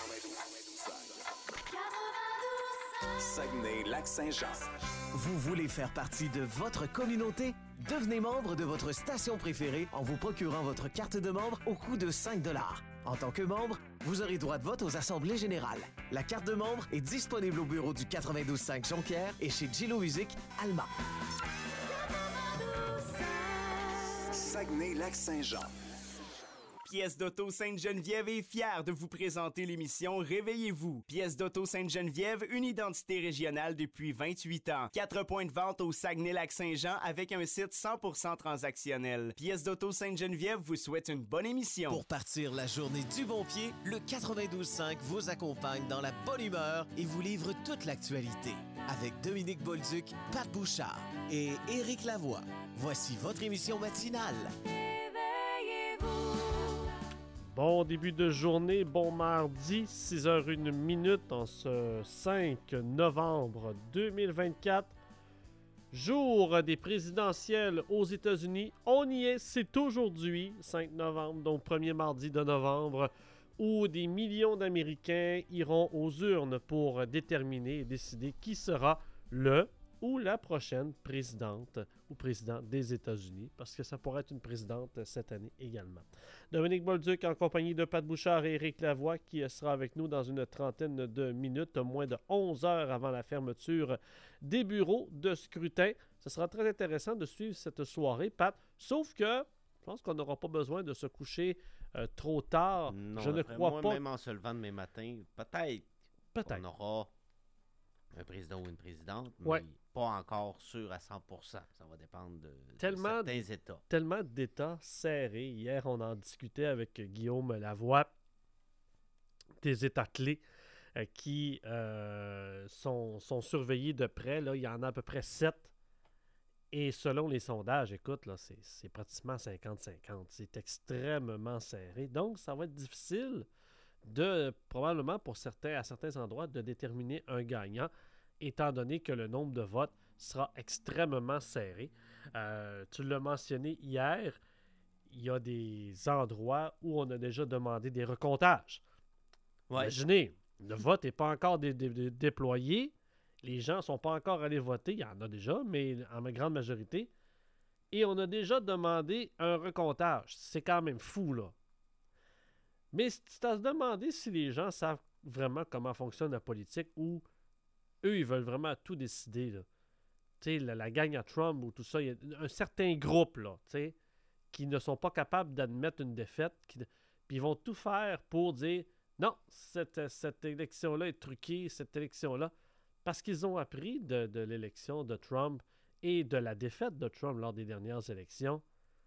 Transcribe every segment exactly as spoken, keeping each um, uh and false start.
Saguenay-Lac-Saint-Jean. Vous voulez faire partie de votre communauté? Devenez membre de votre station préférée en vous procurant votre carte de membre au coût de cinq dollars. En tant que membre, vous aurez droit de vote aux assemblées générales. La carte de membre est disponible au bureau du quatre-vingt-douze cinq Jonquière et chez Gillo Music, Alma. Saguenay-Lac-Saint-Jean. Pièce d'Auto Sainte-Geneviève est fière de vous présenter l'émission Réveillez-vous. Pièce d'Auto Sainte-Geneviève, une identité régionale depuis vingt-huit ans. Quatre points de vente au Saguenay-Lac-Saint-Jean avec un site cent pour cent transactionnel. Pièce d'Auto Sainte-Geneviève vous souhaite une bonne émission. Pour partir la journée du bon pied, le quatre-vingt-douze cinq vous accompagne dans la bonne humeur et vous livre toute l'actualité. Avec Dominique Bolduc, Pat Bouchard et Éric Lavoie. Voici votre émission matinale. Bon début de journée, bon mardi, six heures une minute en ce cinq novembre deux mille vingt-quatre. Jour des présidentielles aux États-Unis. On y est, c'est aujourd'hui, cinq novembre, donc premier mardi de novembre, où des millions d'Américains iront aux urnes pour déterminer et décider qui sera le ou la prochaine présidente ou président des États-Unis, parce que ça pourrait être une présidente cette année également. Dominique Bolduc en compagnie de Pat Bouchard et Éric Lavoie qui sera avec nous dans une trentaine de minutes, moins de onze heures avant la fermeture des bureaux de scrutin. Ce sera très intéressant de suivre cette soirée, Pat, sauf que je pense qu'on n'aura pas besoin de se coucher euh, trop tard. Non, je ne crois moi, pas. Même en se levant demain matin, peut-être, peut-être. on aura un président ou une présidente, mais ouais. pas encore sûr à cent pour cent. Ça va dépendre de, tellement, de certains États. Tellement d'États serrés. Hier, on en discutait avec Guillaume Lavoie des États clés euh, qui euh, sont, sont surveillés de près. Là. Il y en a à peu près sept. Et selon les sondages, écoute, là, c'est, c'est pratiquement cinquante cinquante. C'est extrêmement serré. Donc, ça va être difficile de, probablement pour certains, à certains endroits, de déterminer un gagnant, étant donné que le nombre de votes sera extrêmement serré. Euh, tu l'as mentionné hier, il y a des endroits où on a déjà demandé des recomptages. Ouais. Imaginez, le vote n'est pas encore dé- dé- dé- déployé, les gens ne sont pas encore allés voter, il y en a déjà, mais en grande majorité, et on a déjà demandé un recomptage. C'est quand même fou, là. Mais c'est à se demander si les gens savent vraiment comment fonctionne la politique ou eux, ils veulent vraiment tout décider. Tu sais, la, la gang à Trump ou tout ça, il y a un certain groupe, là, tu sais, qui ne sont pas capables d'admettre une défaite, qui, puis ils vont tout faire pour dire non, cette, cette élection-là est truquée, cette élection-là, parce qu'ils ont appris de, de l'élection de Trump et de la défaite de Trump lors des dernières élections.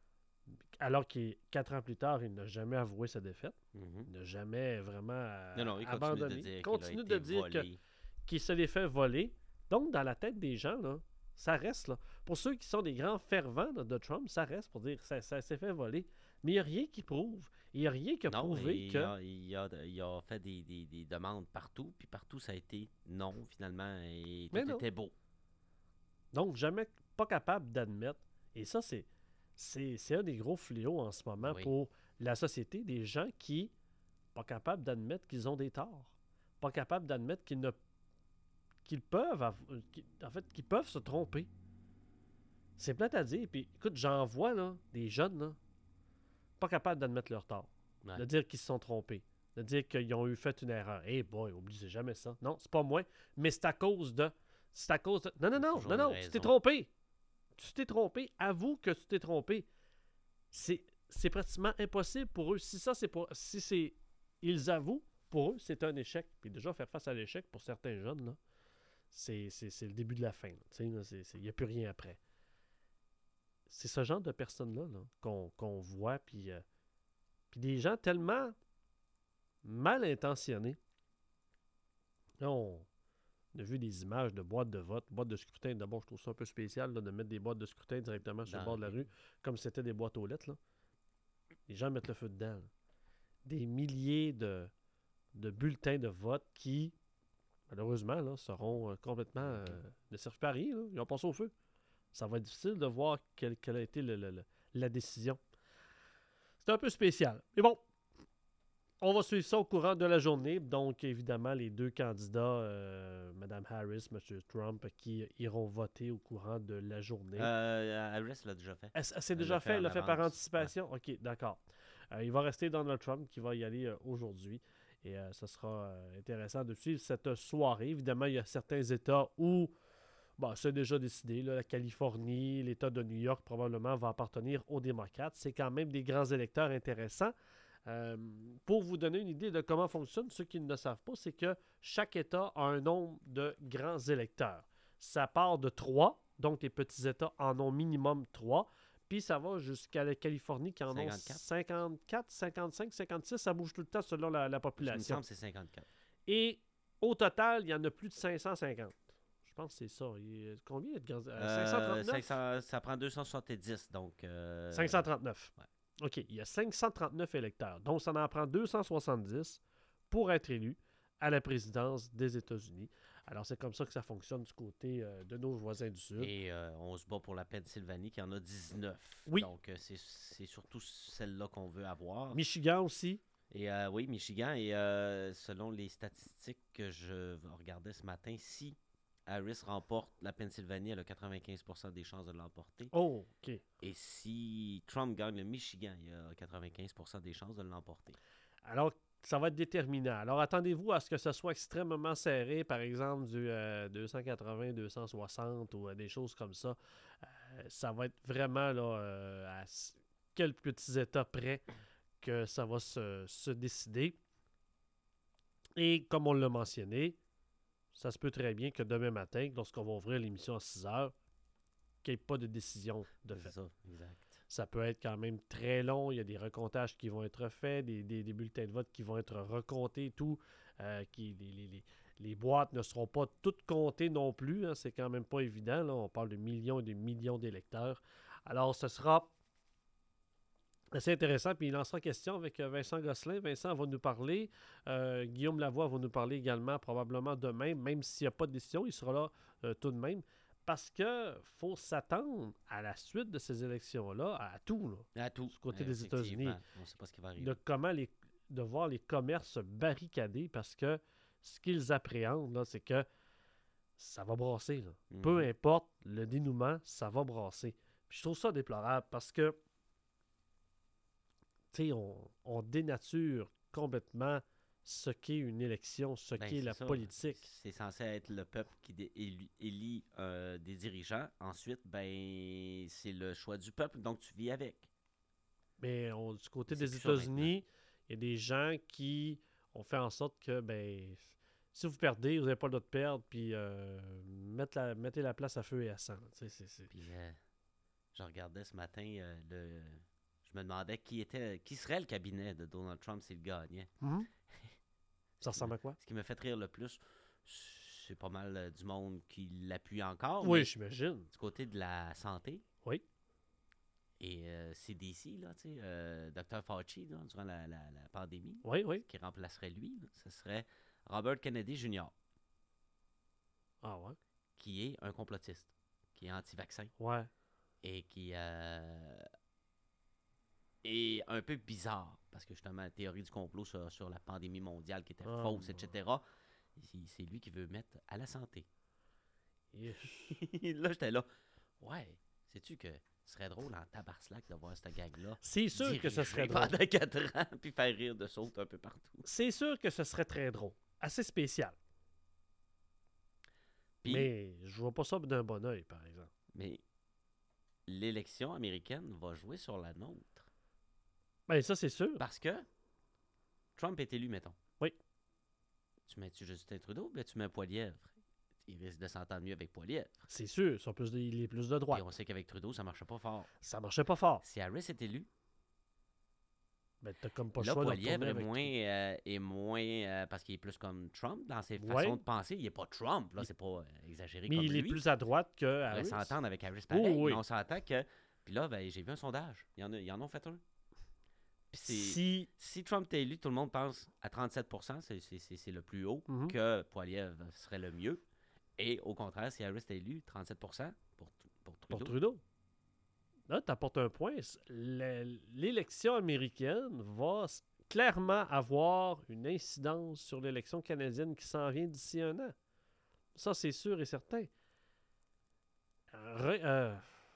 Alors que quatre ans plus tard, il n'a jamais avoué sa défaite. Mm-hmm. Il n'a jamais vraiment euh, non, non, il abandonné. Continue de dire il continue qu'il, a de dire que, qu'il se les fait voler. Donc, dans la tête des gens, là, ça reste. Là. Pour ceux qui sont des grands fervents là, de Trump, ça reste pour dire que ça, ça s'est fait voler. Mais il n'y a rien qui prouve. Il n'y a rien qui a non, prouvé il que... A, il, a, il a fait des, des, des demandes partout, puis partout, ça a été non, finalement, et tout Mais était non. beau. Donc, jamais pas capable d'admettre. Et ça, c'est... C'est, c'est un des gros fléaux en ce moment oui. pour la société, des gens qui pas capables d'admettre qu'ils ont des torts, pas capables d'admettre qu'ils ne qu'ils peuvent av- qu'ils, en fait qu'ils peuvent se tromper. C'est plate à dire. Puis écoute, j'en vois là, des jeunes là, pas capables d'admettre leur tort, ouais. de dire qu'ils se sont trompés, de dire qu'ils ont eu fait une erreur. Eh hey boy, oubliez jamais ça. Non, c'est pas moi, mais c'est à cause de, c'est à cause de. Non non non non non, tu t'es trompé. Tu t'es trompé, avoue que tu t'es trompé. C'est, c'est pratiquement impossible pour eux. Si ça, c'est pas. Si c'est. Ils avouent, pour eux, c'est un échec. Puis déjà, faire face à l'échec pour certains jeunes, là, c'est, c'est, c'est le début de la fin. Il n'y a plus rien après. C'est ce genre de personnes-là là, qu'on, qu'on voit. Puis euh, des gens tellement mal intentionnés. Là, on. On a vu des images de boîtes de vote, boîtes de scrutin. D'abord, je trouve ça un peu spécial là, de mettre des boîtes de scrutin directement sur Dans le bord de la rue, comme si c'était des boîtes aux lettres. Là. Les gens mettent le feu dedans. Là. Des milliers de, de bulletins de vote qui, malheureusement, là, seront euh, complètement... Euh, ne servent pas à rien. Là. Ils ont passé au feu. Ça va être difficile de voir quelle, quelle a été le, le, le, la décision. C'est un peu spécial. Mais bon, on va suivre ça au courant de la journée. Donc, évidemment, les deux candidats, euh, Mme Harris, M. Trump, qui iront voter au courant de la journée. Euh, Harris l'a déjà fait. Elle, elle s'est Elle déjà l'a fait, fait elle en l'a fait par avance. anticipation? OK, d'accord. Euh, il va rester Donald Trump qui va y aller euh, aujourd'hui. Et euh, ce sera euh, intéressant de suivre cette soirée. Évidemment, il y a certains États où bon, c'est déjà décidé. Là, la Californie, l'État de New York probablement va appartenir aux démocrates. C'est quand même des grands électeurs intéressants. Euh, pour vous donner une idée de comment fonctionne, ceux qui ne le savent pas, c'est que chaque État a un nombre de grands électeurs. Ça part de trois, donc les petits États en ont minimum trois. Puis ça va jusqu'à la Californie qui en ont cinquante-quatre. cinquante-quatre, cinquante-cinq, cinquante-six. Ça bouge tout le temps selon la, la Il me population. semble que c'est cinquante-quatre. Et au total, il y en a plus de cinq cent cinquante. Je pense que c'est ça. Il y a combien de grands... Euh, cinq cent trente-neuf? cinq cents, ça prend deux cent soixante-dix, donc... Euh... cinq cent trente-neuf. Ouais. OK, il y a cinq cent trente-neuf électeurs. Donc, ça en prend deux cent soixante-dix pour être élu à la présidence des États-Unis. Alors, c'est comme ça que ça fonctionne du côté euh, de nos voisins du Sud. Et euh, on se bat pour la Pennsylvanie qui en a dix-neuf. Oui. Donc, euh, c'est, c'est surtout celle-là qu'on veut avoir. Michigan aussi. Et euh, oui, Michigan. Et euh, selon les statistiques que je regardais ce matin, si Harris remporte la Pennsylvanie, elle a quatre-vingt-quinze pour cent des chances de l'emporter. Oh, OK. Et si Trump gagne le Michigan, il a quatre-vingt-quinze pour cent des chances de l'emporter. Alors, ça va être déterminant. Alors, attendez-vous à ce que ce soit extrêmement serré, par exemple, du euh, deux cent quatre-vingts, deux cent soixante ou euh, des choses comme ça. Euh, ça va être vraiment là, euh, à s- quelques petits états près que ça va se, se décider. Et comme on l'a mentionné, ça se peut très bien que demain matin, lorsqu'on va ouvrir l'émission à six heures, qu'il n'y ait pas de décision de C'est fait. ça, exact. Ça peut être quand même très long. Il y a des recomptages qui vont être faits, des, des, des bulletins de vote qui vont être recomptés, tout. Euh, qui, les, les, les, les boîtes ne seront pas toutes comptées non plus. Hein, c'est quand même pas évident. Là. On parle de millions et de millions d'électeurs. Alors, ce sera assez intéressant. Puis il en sera question avec euh, Vincent Gosselin. Vincent va nous parler. Euh, Guillaume Lavoie va nous parler également, probablement demain, même s'il n'y a pas de décision. Il sera là euh, tout de même. Parce qu'il faut s'attendre à la suite de ces élections-là, à tout, là, À tout. du côté Euh, des États-Unis, effectivement, on ne sait pas ce qui va arriver. de comment les, de voir les commerces se barricader, parce que ce qu'ils appréhendent, là, c'est que ça va brasser. Là. Mhm. Peu importe le dénouement, ça va brasser. Puis je trouve ça déplorable parce que, tu sais, on, on dénature complètement ce qu'est une élection, ce Ben, qu'est c'est la ça. politique. C'est censé être le peuple qui dé- élu- élit euh, des dirigeants. Ensuite, ben c'est le choix du peuple, donc tu vis avec. Mais on- du côté C'est des plus ça États-Unis, il y a des gens qui ont fait en sorte que, ben, si vous perdez, vous n'avez pas le droit de perdre, puis euh, mettre la, mettez la place à feu et à sang. Tu sais, c'est- c'est- Puis euh, je regardais ce matin, euh, le... je me demandais qui était, qui serait le cabinet de Donald Trump s'il gagnait. Mhm. Ça ressemble à quoi? Ce qui me fait rire le plus, c'est pas mal euh, du monde qui l'appuie encore. Oui, mais j'imagine. du côté de la santé. Oui. Et euh, C D C, là, tu sais, euh, docteur Fauci, là, durant la, la- la pandémie, Oui, oui. qui remplacerait lui, là, ce serait Robert Kennedy junior, Ah ouais? qui est un complotiste, qui est anti-vaccin Ouais. et qui euh, est un peu bizarre, parce que justement, la théorie du complot sur, sur la pandémie mondiale qui était Ah, fausse, ouais. et cetera, c'est c'est lui qui veut mettre à la santé. Et- Là, j'étais là, ouais, sais-tu que ce serait drôle en tabarslac de voir cette gang-là C'est sûr que ce serait diriger drôle. pendant quatre ans, puis faire rire de sautes un peu partout. C'est sûr que ce serait très drôle. Assez spécial. Puis, Mais je vois pas ça d'un bon oeil, par exemple. mais l'élection américaine va jouer sur la nôtre. Ben ça, c'est sûr. Parce que Trump est élu, mettons. Oui. Tu mets-tu Justin Trudeau, ben tu mets Poilievre. Il risque de s'entendre mieux avec Poilievre. C'est sûr. Ils sont plus de- il est plus de droite. Et on sait qu'avec Trudeau, ça marche pas fort. Ça marchait pas fort. Si Harris est élu, Ben t'as comme pas le là, choix de Poilievre retourner est avec moins, euh, est moins euh, parce qu'il est plus comme Trump dans ses Ouais. façons de penser. Il est pas Trump, là, c'est pas euh, exagéré Mais comme il lui. est plus à droite que On pourrait Harris. s'entendre avec Harris pareil, Oh, oui. mais on s'entend que... Puis là, ben, j'ai vu un sondage. Il y en a, ils en ont fait un. Puis c'est... Si... Si Trump est élu, tout le monde pense à trente-sept pour cent, c'est, c'est, c'est, c'est le plus haut, Mhm. que Poilievre serait le mieux. Et au contraire, si Harris est élu, trente-sept pour cent pour, pour Trudeau. Pour Trudeau. Là, tu apportes un point. Le- L'élection américaine va s- clairement avoir une incidence sur l'élection canadienne qui s'en vient d'ici un an. Ça, c'est sûr et certain. Re- euh,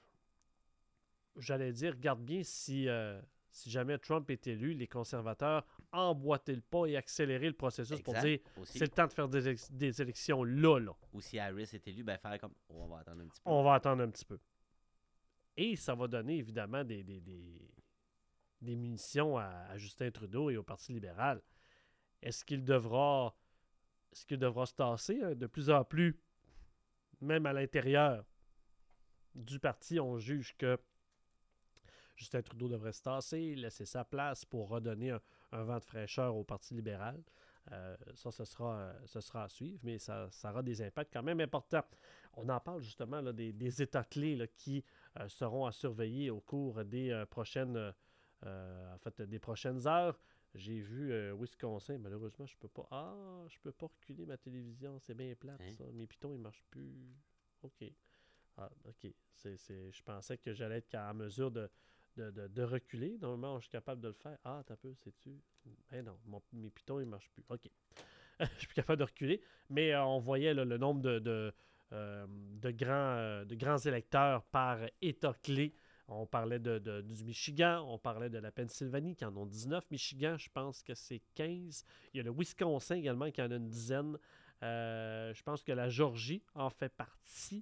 J'allais dire, regarde bien si, euh, si jamais Trump est élu, les conservateurs emboîtaient le pas et accéléraient le processus pour Exact. dire Aussi. c'est le temps de faire des, éle- des élections là, là. Ou si Harris est élu, ben faire comme oh, on va attendre un petit peu. On va attendre un petit peu. Et ça va donner évidemment des, des, des, des munitions à, à Justin Trudeau et au Parti libéral. Est-ce qu'il devra, est-ce qu'il devra se tasser hein? De plus en plus, même à l'intérieur du parti, on juge que Justin Trudeau devrait se tasser, laisser sa place pour redonner un, un vent de fraîcheur au Parti libéral. Euh, ça, ce sera, euh, ce sera à suivre, mais ça, ça aura des impacts quand même importants. On en parle justement là, des, des états clés là, qui euh, seront à surveiller au cours des euh, prochaines euh, en fait, des prochaines heures. J'ai vu euh, Wisconsin, malheureusement, je peux pas. Ah, je peux pas reculer ma télévision, c'est bien plate Hein? ça. Mes pitons, ils marchent plus. OK. Ah, OK. C'est, c'est, je pensais que j'allais être en mesure de, de, de, de reculer. Normalement, je suis capable de le faire. Ah, t'as peu, sais-tu? Ben non, mon- mes pitons, ils marchent plus. OK. Je suis plus capable de reculer. Mais euh, on voyait là, le nombre de, de, euh, de, grands, euh, de grands électeurs par État clé. On parlait de, de- du Michigan, on parlait de la Pennsylvanie qui en ont dix-neuf. Michigan, je pense que c'est quinze. Il y a le Wisconsin également qui en a une dizaine. Euh, je pense que la Georgie en fait partie.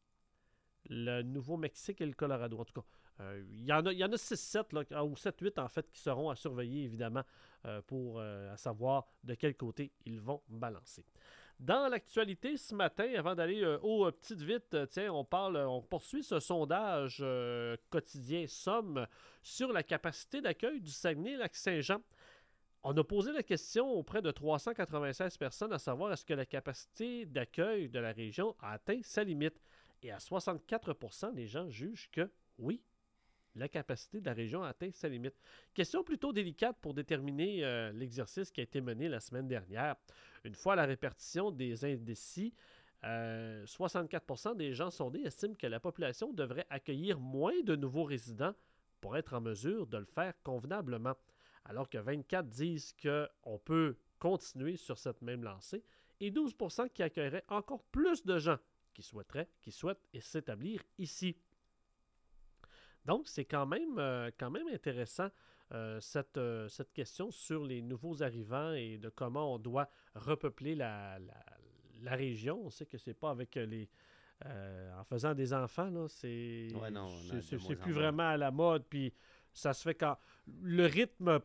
Le Nouveau-Mexique et le Colorado. En tout cas, euh, il y en a, il y en a six sept, là, ou sept huit en fait, qui seront à surveiller évidemment euh, pour euh, à savoir de quel côté ils vont balancer. Dans l'actualité ce matin, avant d'aller euh, aux euh, petites vites, euh, tiens, on parle, euh, on poursuit ce sondage euh, quotidien Somme sur la capacité d'accueil du Saguenay-Lac-Saint-Jean. On a posé la question auprès de trois cent quatre-vingt-seize personnes à savoir est-ce que la capacité d'accueil de la région a atteint sa limite. Et à soixante-quatre pour cent, les gens jugent que oui, la capacité de la région a atteint sa limite. Question plutôt délicate pour déterminer euh, l'exercice qui a été mené la semaine dernière. Une fois la répartition des indécis, euh, soixante-quatre pour cent des gens sondés estiment que la population devrait accueillir moins de nouveaux résidents pour être en mesure de le faire convenablement. Alors que vingt-quatre disent qu'on peut continuer sur cette même lancée et douze pour cent qui accueilleraient encore plus de gens qui souhaiteraient, qui souhaitent s'établir ici. Donc, c'est quand même, euh, quand même intéressant euh, cette, euh, cette question sur les nouveaux arrivants et de comment on doit repeupler la, la, la région. On sait que c'est pas avec les... Euh, en faisant des enfants, là, c'est, Ouais, non, on a c'est, de c'est, moins c'est en plus moins. vraiment à la mode. Puis ça se fait quand... Le rythme,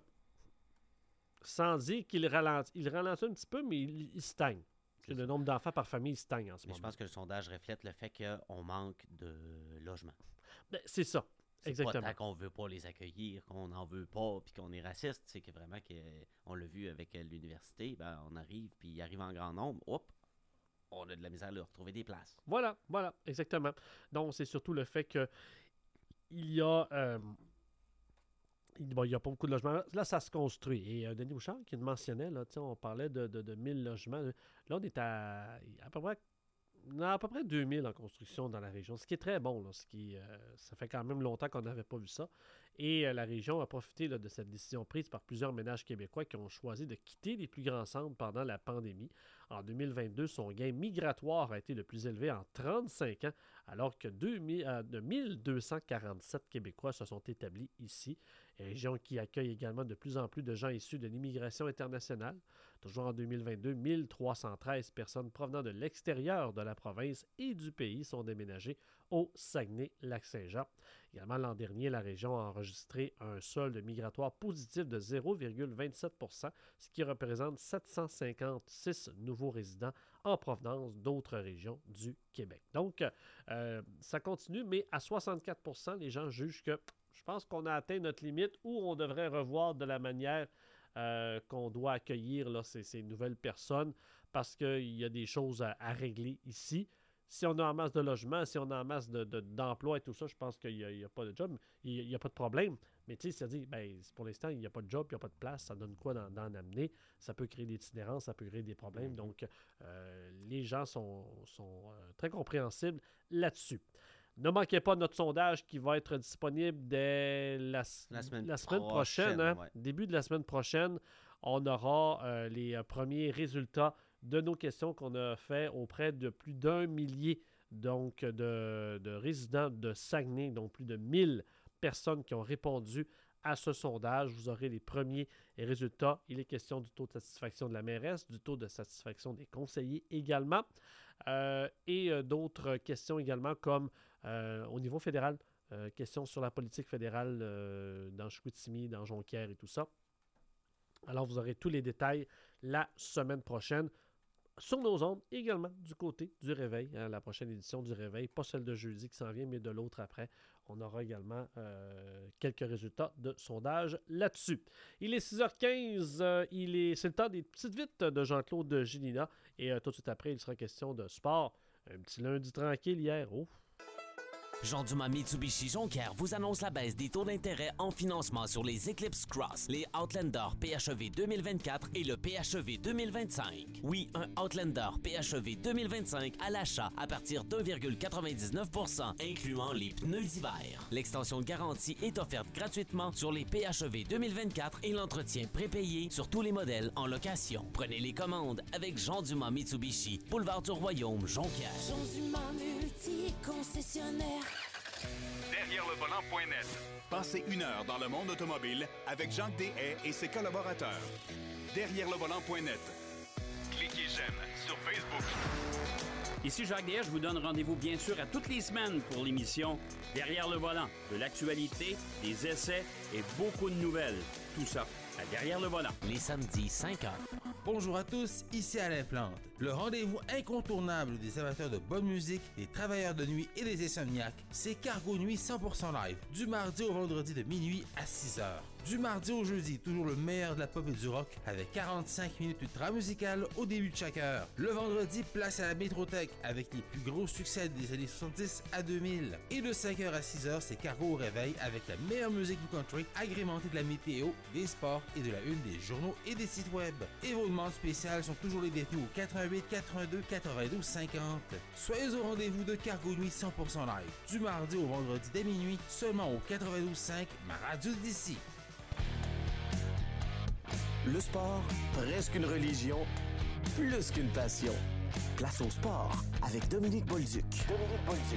sans dire qu'il ralentit, il ralentit un petit peu, mais il, il stagne. C'est Le ça. nombre d'enfants par famille stagne en ce Mais je moment. pense que le sondage reflète le fait qu'on manque de logements. Ben, c'est ça. C'est Exactement. pas tant qu'on veut pas les accueillir, qu'on n'en veut pas, puis qu'on est raciste. C'est que vraiment, que, on l'a vu avec euh, l'université, ben, on arrive, puis ils arrivent en grand nombre, hop, on a de la misère à leur retrouver des places. Voilà, voilà, exactement. Donc, c'est surtout le fait que il y a... euh, il bon, il y a pas beaucoup de logements. Là, ça se construit. Et euh, Denis Bouchard qui le mentionnait, là, tu sais, on parlait de, de, de mille logements. Là, on est à, à peu près... On a à peu près deux mille en construction dans la région, ce qui est très bon. Là, ce qui, euh, ça fait quand même longtemps qu'on n'avait pas vu ça. Et euh, la région a profité là, de cette décision prise par plusieurs ménages québécois qui ont choisi de quitter les plus grands centres pendant la pandémie. En deux mille vingt-deux, son gain migratoire a été le plus élevé en trente-cinq ans, alors que deux mille, euh, de mille deux cent quarante-sept Québécois se sont établis ici. Région qui accueille également de plus en plus de gens issus de l'immigration internationale. Toujours en deux mille vingt-deux, mille trois cent treize personnes provenant de l'extérieur de la province et du pays sont déménagées au Saguenay-Lac-Saint-Jean. Également, l'an dernier, la région a enregistré un solde migratoire positif de zéro virgule vingt-sept pour cent, ce qui représente sept cent cinquante-six nouveaux résidents en provenance d'autres régions du Québec. Donc, euh, ça continue, mais à soixante-quatre pour cent, les gens jugent que je pense qu'on a atteint notre limite ou on devrait revoir de la manière euh, qu'on doit accueillir là, ces, ces nouvelles personnes parce qu'il y a des choses à, à régler ici. Si on a en masse de logements, si on a en masse de, de, d'emplois et tout ça, je pense qu'il n'y a, a pas de job, il n'y a, a pas de problème. Mais tu sais, c'est-à-dire, ben, pour l'instant, il n'y a pas de job, il n'y a pas de place, ça donne quoi d'en, d'en amener? Ça peut créer des itinérances, ça peut créer des problèmes. Mm-hmm. Donc, euh, les gens sont, sont euh, très compréhensibles là-dessus. Ne manquez pas notre sondage qui va être disponible dès la, La semaine la semaine prochaine, prochaine. hein. ouais. Début de la semaine prochaine, on aura euh, les euh, premiers résultats de nos questions qu'on a fait auprès de plus d'un millier donc, de, de résidents de Saguenay, donc plus de mille personnes qui ont répondu à ce sondage. Vous aurez les premiers résultats. Il est question du taux de satisfaction de la mairesse, du taux de satisfaction des conseillers également, euh, et euh, d'autres questions également comme euh, au niveau fédéral, euh, questions sur la politique fédérale euh, dans Chicoutimi, dans Jonquière et tout ça. Alors, vous aurez tous les détails la semaine prochaine sur nos ondes, également du côté du Réveil, hein, la prochaine édition du Réveil, pas celle de jeudi qui s'en vient, mais de l'autre après. On aura également euh, quelques résultats de sondage là-dessus. Il est six heures quinze, euh, il est, c'est le temps des petites vites de Jean-Claude Gélina, et euh, tout de suite après, il sera question de sport. Un petit lundi tranquille hier, oh! Jean Dumas Mitsubishi Jonquière vous annonce la baisse des taux d'intérêt en financement sur les Eclipse Cross, les Outlander P H E V deux mille vingt-quatre et le P H E V deux mille vingt-cinq. Oui, un Outlander P H E V deux mille vingt-cinq à l'achat à partir d'un virgule quatre-vingt-dix-neuf pour cent, incluant les pneus d'hiver. L'extension de garantie est offerte gratuitement sur les P H E V deux mille vingt-quatre et l'entretien prépayé sur tous les modèles en location. Prenez les commandes avec Jean Dumas Mitsubishi, boulevard du Royaume, Jonquière. Jean Dumas multi-concessionnaire. Derrière le volant.net. Passez une heure dans le monde automobile avec Jacques Deshaies et ses collaborateurs. Derrière le volant.net. Cliquez j'aime sur Facebook. Ici Jacques Deshaies, je vous donne rendez-vous bien sûr à toutes les semaines pour l'émission Derrière le volant. De l'actualité, des essais et beaucoup de nouvelles. Tout ça à Derrière le volant. Les samedis cinq heures. Bonjour à tous, ici Alain Plante. Le rendez-vous incontournable des amateurs de bonne musique, des travailleurs de nuit et des insomniaques, c'est Cargo Nuit cent pour cent live, du mardi au vendredi de minuit à six heures. Du mardi au jeudi, toujours le meilleur de la pop et du rock, avec quarante-cinq minutes ultra musicales au début de chaque heure. Le vendredi, place à la Métrothèque, avec les plus gros succès des années soixante-dix à deux mille. Et de cinq heures à six heures, c'est Cargo au réveil, avec la meilleure musique du country, agrémentée de la météo, des sports et de la une des journaux et des sites web. Et vos demandes spéciales sont toujours les bienvenues au quatre-vingt-huit quatre-vingt-deux quatre-vingt-douze cinquante. Soyez au rendez-vous de Cargo Nuit cent pour cent live, du mardi au vendredi dès minuit, seulement au quatre-vingt-douze cinq, ma radio d'ici. Le sport, presque une religion, plus qu'une passion. Place au sport avec Dominique Bolduc. Dominique Bolduc.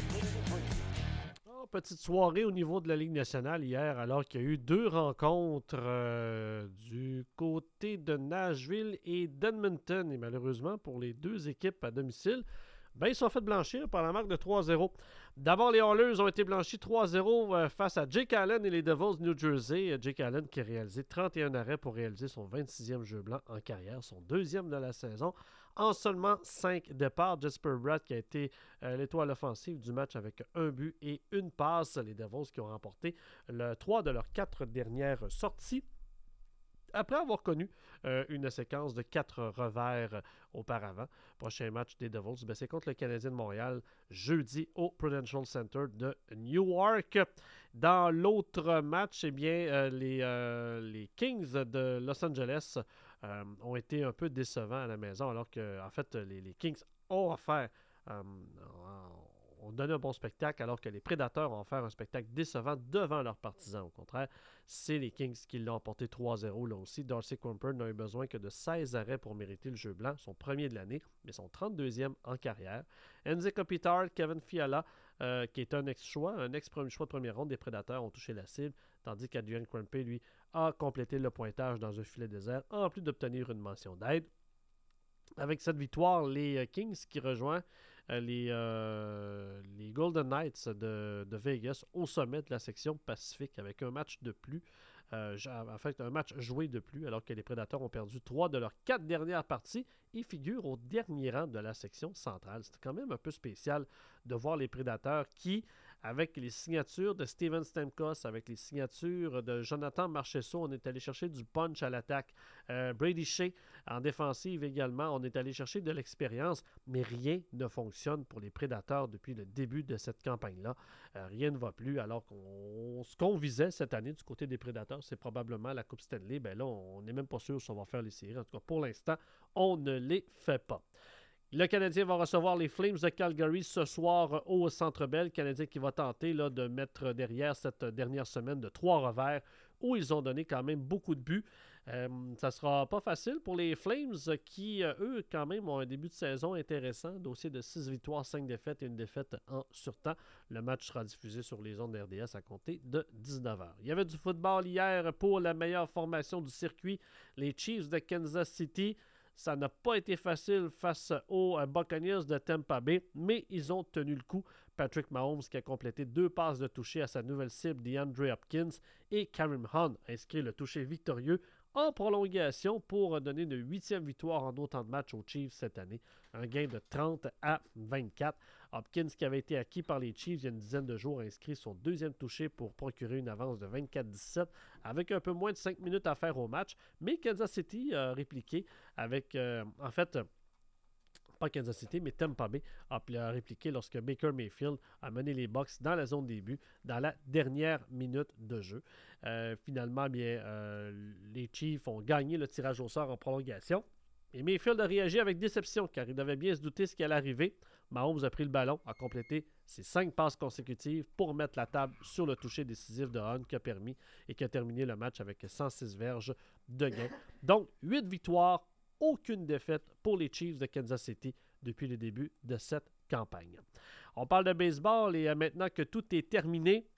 Oh, petite soirée au niveau de la Ligue nationale hier, alors qu'il y a eu deux rencontres euh, du côté de Nashville et d'Edmonton. Et malheureusement, pour les deux équipes à domicile, ben, ils sont fait blanchir par la marque de trois zéro. D'abord, les Oilers ont été blanchis trois zéro euh, face à Jake Allen et les Devils de New Jersey. Euh, Jake Allen qui a réalisé trente et un arrêts pour réaliser son vingt-sixième jeu blanc en carrière, son deuxième de la saison. En seulement cinq départs, Jesper Bratt qui a été euh, l'étoile offensive du match avec un but et une passe. Les Devils qui ont remporté le trois de leurs quatre dernières sorties, après avoir connu euh, une séquence de quatre revers euh, auparavant. Prochain match des Devils, ben, c'est contre le Canadien de Montréal, jeudi au Prudential Center de Newark. Dans l'autre match, eh bien, euh, les, euh, les Kings de Los Angeles euh, ont été un peu décevants à la maison, alors que, en fait, les, les Kings ont offert... Euh, ont donné un bon spectacle, alors que les Prédateurs ont offert un spectacle décevant devant leurs partisans. Au contraire, c'est les Kings qui l'ont emporté trois zéro là aussi. Darcy Kuemper n'a eu besoin que de seize arrêts pour mériter le jeu blanc, son premier de l'année, mais son trente-deuxième en carrière. Enze Kopitar, Kevin Fiala, euh, qui est un ex-choix, un ex-premier choix de première ronde des Prédateurs, ont touché la cible, tandis qu'Adrian Kuemper, lui, a complété le pointage dans un filet désert, en plus d'obtenir une mention d'aide. Avec cette victoire, les Kings qui rejoignent les, euh, les Golden Knights de, de Vegas au sommet de la section Pacifique avec un match de plus, euh, en fait un match joué de plus, alors que les Prédateurs ont perdu trois de leurs quatre dernières parties et figurent au dernier rang de la section centrale. C'est quand même un peu spécial de voir les Prédateurs qui, avec les signatures de Steven Stamkos, avec les signatures de Jonathan Marchessault, on est allé chercher du punch à l'attaque. Euh, Brady Shea en défensive également, on est allé chercher de l'expérience, mais rien ne fonctionne pour les Prédateurs depuis le début de cette campagne-là. Euh, rien ne va plus, alors qu'on ce qu'on visait cette année du côté des Prédateurs, c'est probablement la Coupe Stanley. Ben là, on n'est même pas sûr si on va faire les séries. En tout cas, pour l'instant, on ne les fait pas. Le Canadien va recevoir les Flames de Calgary ce soir au Centre Bell. Le Canadien qui va tenter là, de mettre derrière cette dernière semaine de trois revers où ils ont donné quand même beaucoup de buts. Euh, ça ne sera pas facile pour les Flames qui, euh, eux, quand même, ont un début de saison intéressant. Dossier de six victoires, cinq défaites et une défaite en surtemps. Le match sera diffusé sur les ondes de R D S à compter de dix-neuf heures. Il y avait du football hier pour la meilleure formation du circuit, les Chiefs de Kansas City. Ça n'a pas été facile face aux Buccaneers de Tampa Bay, mais ils ont tenu le coup. Patrick Mahomes qui a complété deux passes de toucher à sa nouvelle cible, DeAndre Hopkins, et Kareem Hunt a inscrit le toucher victorieux en prolongation pour donner une huitième victoire en autant de matchs aux Chiefs cette année. Un gain de trente à vingt-quatre. Hopkins, qui avait été acquis par les Chiefs il y a une dizaine de jours, a inscrit son deuxième touché pour procurer une avance de vingt-quatre à dix-sept avec un peu moins de cinq minutes à faire au match. Mais Kansas City a répliqué avec, euh, en fait, pas Kansas City, mais Tampa Bay a répliqué lorsque Baker Mayfield a mené les Bucs dans la zone des buts dans la dernière minute de jeu. Euh, finalement, bien, euh, les Chiefs ont gagné le tirage au sort en prolongation. Et Mayfield a réagi avec déception car il devait bien se douter ce qui allait arriver. Mahomes a pris le ballon, a complété ses cinq passes consécutives pour mettre la table sur le toucher décisif de Hunt qui a permis et qui a terminé le match avec cent six verges de gain. Donc, huit victoires, aucune défaite pour les Chiefs de Kansas City depuis le début de cette campagne. On parle de baseball et maintenant que tout est terminé,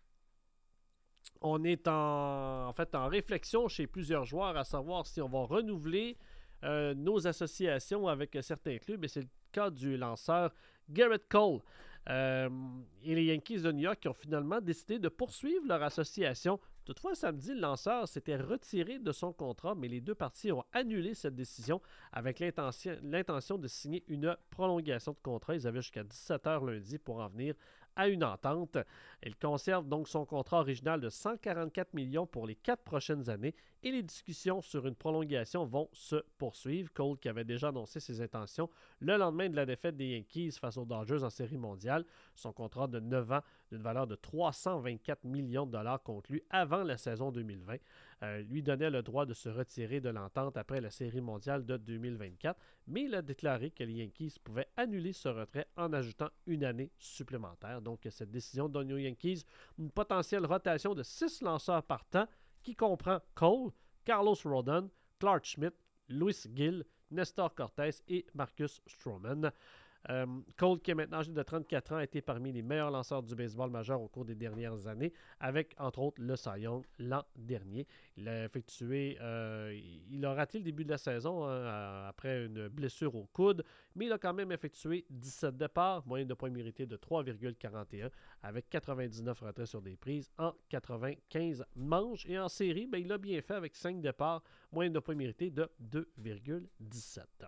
on est en, en fait en réflexion chez plusieurs joueurs à savoir si on va renouveler euh, nos associations avec certains clubs. Et c'est le cas du lanceur Garrett Cole. Euh, et les Yankees de New York qui ont finalement décidé de poursuivre leur association. Toutefois, samedi, le lanceur s'était retiré de son contrat, mais les deux parties ont annulé cette décision avec l'intention, l'intention de signer une prolongation de contrat. Ils avaient jusqu'à dix-sept heures lundi pour en venir à une entente. Il conserve donc son contrat original de cent quarante-quatre millions pour les quatre prochaines années et les discussions sur une prolongation vont se poursuivre. Cole, qui avait déjà annoncé ses intentions le lendemain de la défaite des Yankees face aux Dodgers en Série mondiale, son contrat de neuf ans d'une valeur de trois cent vingt-quatre millions de dollars conclu avant la saison deux mille vingt, euh, lui donnait le droit de se retirer de l'entente après la Série mondiale de deux mille vingt-quatre, mais il a déclaré que les Yankees pouvaient annuler ce retrait en ajoutant une année supplémentaire. Donc, cette décision donne aux Yankees une potentielle rotation de six lanceurs par temps qui comprend Cole, Carlos Rodon, Clark Schmidt, Luis Gil, Nestor Cortés et Marcus Stroman. Euh, Cole, qui est maintenant âgé de trente-quatre ans, a été parmi les meilleurs lanceurs du baseball majeur au cours des dernières années, avec entre autres le Cy Young l'an dernier. Il a effectué, euh, il a raté le début de la saison hein, après une blessure au coude, mais il a quand même effectué dix-sept départs, moyenne de points mérités de trois virgule quarante et un, avec quatre-vingt-dix-neuf retraits sur des prises en quatre-vingt-quinze manches. Et en série, ben, il a bien fait avec cinq départs, moyenne de points mérités de deux virgule dix-sept.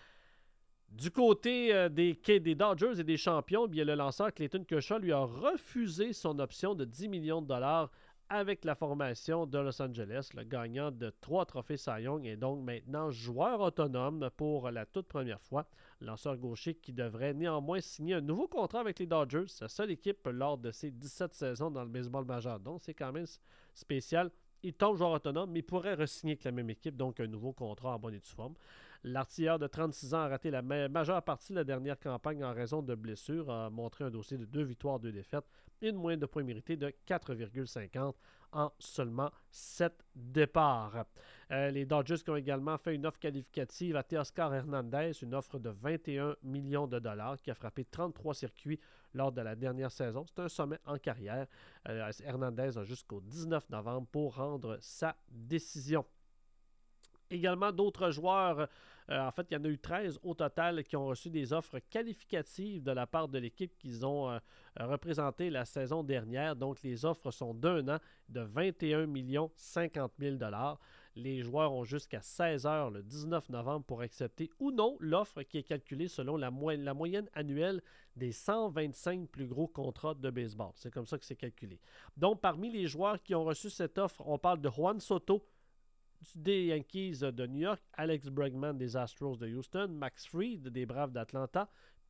Du côté euh, des, des Dodgers et des champions, bien, le lanceur Clayton Kershaw lui a refusé son option de dix millions de dollars avec la formation de Los Angeles. Le gagnant de trois trophées Cy Young est donc maintenant joueur autonome pour la toute première fois. Le lanceur gaucher qui devrait néanmoins signer un nouveau contrat avec les Dodgers, sa seule équipe lors de ses dix-sept saisons dans le baseball majeur. Donc c'est quand même spécial. Il tombe joueur autonome, mais il pourrait re-signer avec la même équipe, donc un nouveau contrat en bonne et due forme. L'artilleur de trente-six ans a raté la ma- majeure partie de la dernière campagne en raison de blessures, a montré un dossier de deux victoires, deux défaites et une moyenne de points mérités de quatre virgule cinquante en seulement sept départs. Euh, les Dodgers qui ont également fait une offre qualificative à Teoscar Hernandez, une offre de vingt et un millions de dollars qui a frappé trente-trois circuits lors de la dernière saison. C'est un sommet en carrière. Euh, Hernandez a jusqu'au dix-neuf novembre pour rendre sa décision. Également, d'autres joueurs, euh, en fait, il y en a eu treize au total qui ont reçu des offres qualificatives de la part de l'équipe qu'ils ont euh, représenté la saison dernière. Donc, les offres sont d'un an de vingt et un millions cinquante mille dollars. Les joueurs ont jusqu'à seize heures le dix-neuf novembre pour accepter ou non l'offre qui est calculée selon la, mo- la moyenne annuelle des cent vingt-cinq plus gros contrats de baseball. C'est comme ça que c'est calculé. Donc, parmi les joueurs qui ont reçu cette offre, on parle de Juan Soto des Yankees de New York, Alex Bregman des Astros de Houston, Max Fried des Braves d'Atlanta,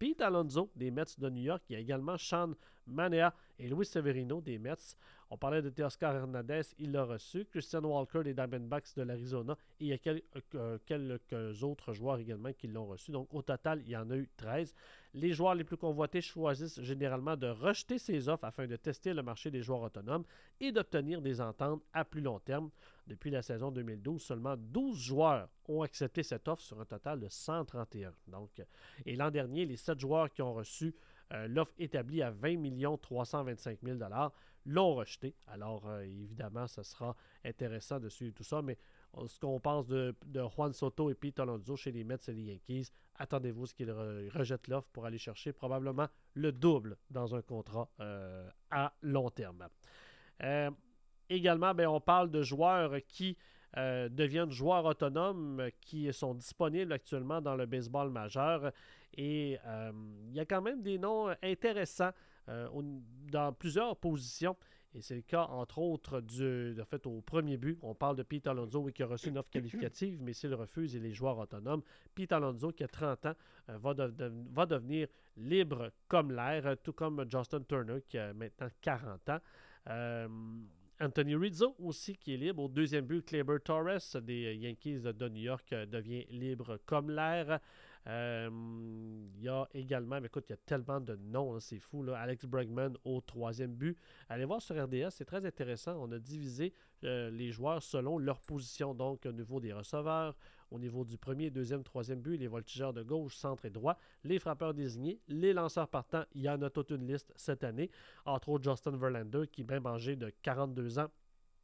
Pete Alonso des Mets de New York. Il y a également Sean Manaea et Luis Severino des Mets. On parlait de Teoscar Hernandez, il l'a reçu. Christian Walker des Diamondbacks de l'Arizona. Et il y a quel, euh, quelques autres joueurs également qui l'ont reçu. Donc, au total, il y en a eu treize. Les joueurs les plus convoités choisissent généralement de rejeter ces offres afin de tester le marché des joueurs autonomes et d'obtenir des ententes à plus long terme. Depuis la saison deux mille douze, seulement douze joueurs ont accepté cette offre sur un total de cent trente et un. Donc, et l'an dernier, les sept joueurs qui ont reçu euh, l'offre établie à vingt millions trois cent vingt-cinq mille dollars l'ont rejeté. Alors, euh, évidemment, ce sera intéressant de suivre tout ça, mais ce qu'on pense de, de Juan Soto et Pete Alonso chez les Mets et les Yankees, attendez-vous à ce qu'ils re- rejettent l'offre pour aller chercher probablement le double dans un contrat euh, à long terme. Euh, également, ben, on parle de joueurs qui euh, deviennent joueurs autonomes, qui sont disponibles actuellement dans le baseball majeur. Et euh, il y a quand même des noms intéressants euh, au, dans plusieurs positions. Et c'est le cas, entre autres, du, de fait, au premier but. On parle de Pete Alonso, oui, qui a reçu une offre qualificative, mais s'il refuse, il est joueur autonome. Pete Alonso, qui a trente ans, euh, va, de, de, va devenir libre comme l'air, tout comme Justin Turner, qui a maintenant quarante ans. Euh, Anthony Rizzo aussi, qui est libre. Au deuxième but, Kleber Torres des Yankees de New York devient libre comme l'air. Euh, il y a également, mais écoute, il y a tellement de noms, hein, c'est fou, là. Alex Bregman au troisième but. Allez voir sur R D S, c'est très intéressant. On a divisé euh, les joueurs selon leur position, donc au niveau des receveurs, au niveau du premier, deuxième, troisième but, les voltigeurs de gauche, centre et droit, les frappeurs désignés, les lanceurs partants. Il y en a toute une liste cette année. Entre autres, Justin Verlander, qui, même âgé de quarante-deux ans,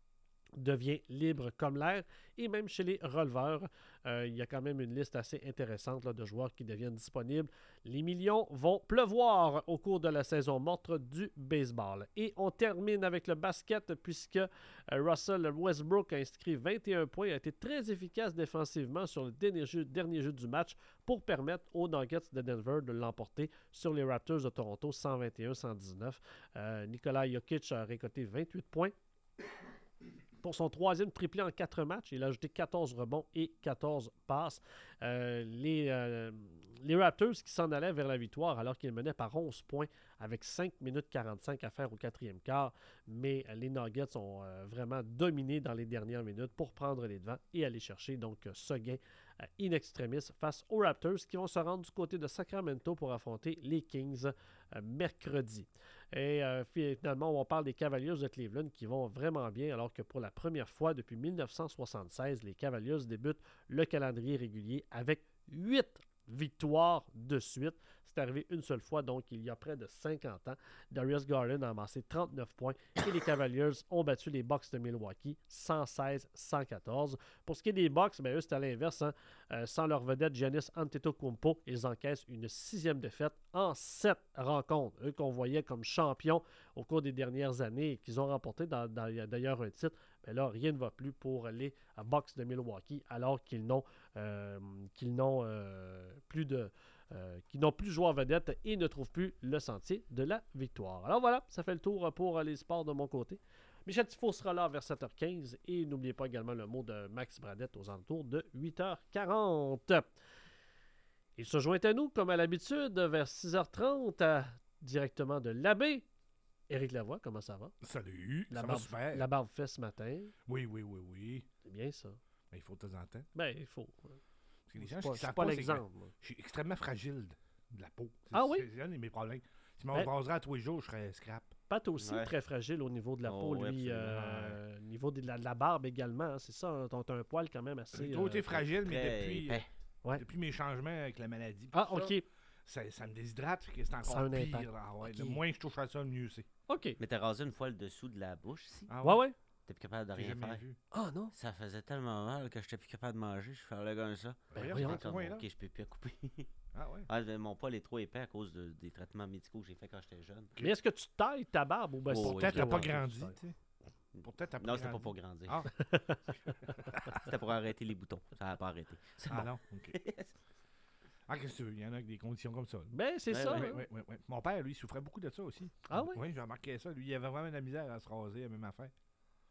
devient libre comme l'air. Et même chez les releveurs, euh, il y a quand même une liste assez intéressante là, de joueurs qui deviennent disponibles. Les millions vont pleuvoir au cours de la saison morte du baseball. Et on termine avec le basket puisque euh, Russell Westbrook a inscrit vingt et un points, a été très efficace défensivement sur le dernier jeu, dernier jeu du match pour permettre aux Nuggets de Denver de l'emporter sur les Raptors de Toronto cent vingt et un à cent dix-neuf. Euh, Nikola Jokic a récolté vingt-huit points. Pour son troisième triplé en quatre matchs, il a ajouté quatorze rebonds et quatorze passes. Euh, les, euh, les Raptors qui s'en allaient vers la victoire alors qu'ils menaient par onze points avec cinq minutes quarante-cinq à faire au quatrième quart. Mais euh, les Nuggets ont euh, vraiment dominé dans les dernières minutes pour prendre les devants et aller chercher donc ce gain euh, in extremis face aux Raptors qui vont se rendre du côté de Sacramento pour affronter les Kings euh, mercredi. Et euh, finalement, on parle des Cavaliers de Cleveland qui vont vraiment bien alors que pour la première fois depuis dix-neuf cent soixante-seize, les Cavaliers débutent le calendrier régulier avec huit victoires de suite. C'est arrivé une seule fois, donc il y a près de cinquante ans. Darius Garland a amassé trente-neuf points et les Cavaliers ont battu les Bucks de Milwaukee cent seize à cent quatorze. Pour ce qui est des Bucks, ben eux, c'est à l'inverse. Hein. Euh, sans leur vedette Giannis Antetokounmpo, ils encaissent une sixième défaite en sept rencontres. Eux qu'on voyait comme champions au cours des dernières années et qu'ils ont remporté dans, dans, d'ailleurs un titre. Mais là, rien ne va plus pour les Bucks de Milwaukee alors qu'ils n'ont, euh, qu'ils n'ont euh, plus de... Euh, qui n'ont plus de joueurs vedettes et ne trouvent plus le sentier de la victoire. Alors voilà, ça fait le tour pour les sports de mon côté. Michel Tifo sera là vers sept heures quinze et n'oubliez pas également le mot de Max Bradette aux alentours de huit heures quarante. Il se joint à nous, comme à l'habitude, vers six heures trente, à, directement de l'Abbé. Éric Lavoie, comment ça va? Salut, la ça barbe, va super. La barbe fait ce matin. Oui, oui, oui, oui. C'est bien ça. Ben, il faut de temps en temps. Ben, il faut. Parce que les gens, je je suis savent pas pas, l'exemple. c'est que je suis extrêmement fragile de la peau. C'est, ah oui? C'est un de mes problèmes. Si je Ben, m'en raserais à tous les jours, je serais scrap. Pat aussi Ouais. très fragile au niveau de la Oh, peau, ouais, lui. Euh, au niveau de la, de la barbe également. Hein, c'est ça, hein, t'as un poil quand même assez... J'ai toujours été euh, fragile, mais très depuis, épais. Ouais. depuis mes changements avec la maladie. Ah, tout ça, OK. Ça, ça me déshydrate, fait que c'est Ça a encore un pire. impact. Ah ouais, Ok. Le moins je touche à ça, le mieux c'est. OK. Mais t'as rasé une fois le dessous de la bouche ici. Ah Ouais, ouais. T'es plus capable de J'ai rien jamais faire. vu. Ah, non. Ça faisait tellement mal que j'étais plus capable de manger. Je faisais comme ça. Ben, voyons, voyons, J'étais c'est comme, loin, là. ok, je peux plus à couper. Ah ouais. Ah, mais mon poil est trop épais à cause de- des traitements médicaux que j'ai fait quand j'étais jeune. Mais est-ce que tu tailles ta barbe ou ben Oh, c'est- oui, Peut-être je t'as l'ai pas ouais, grandi, Ouais. tu sais. Peut-être t'as pas Non, c'était pas grandi. pour grandir. Ah, C'était pour arrêter les boutons. Ça n'a pas arrêté. C'est ah bon. non, ok. Ah, qu'est-ce que tu veux? Il y en a avec des conditions comme ça. là. Ben, c'est Ouais, ça. Oui, hein. oui, oui, oui. Mon père, lui, il souffrait beaucoup de ça aussi. Ah oui? Oui, j'ai remarqué ça. Lui, il avait vraiment de la misère à se raser, la même affaire.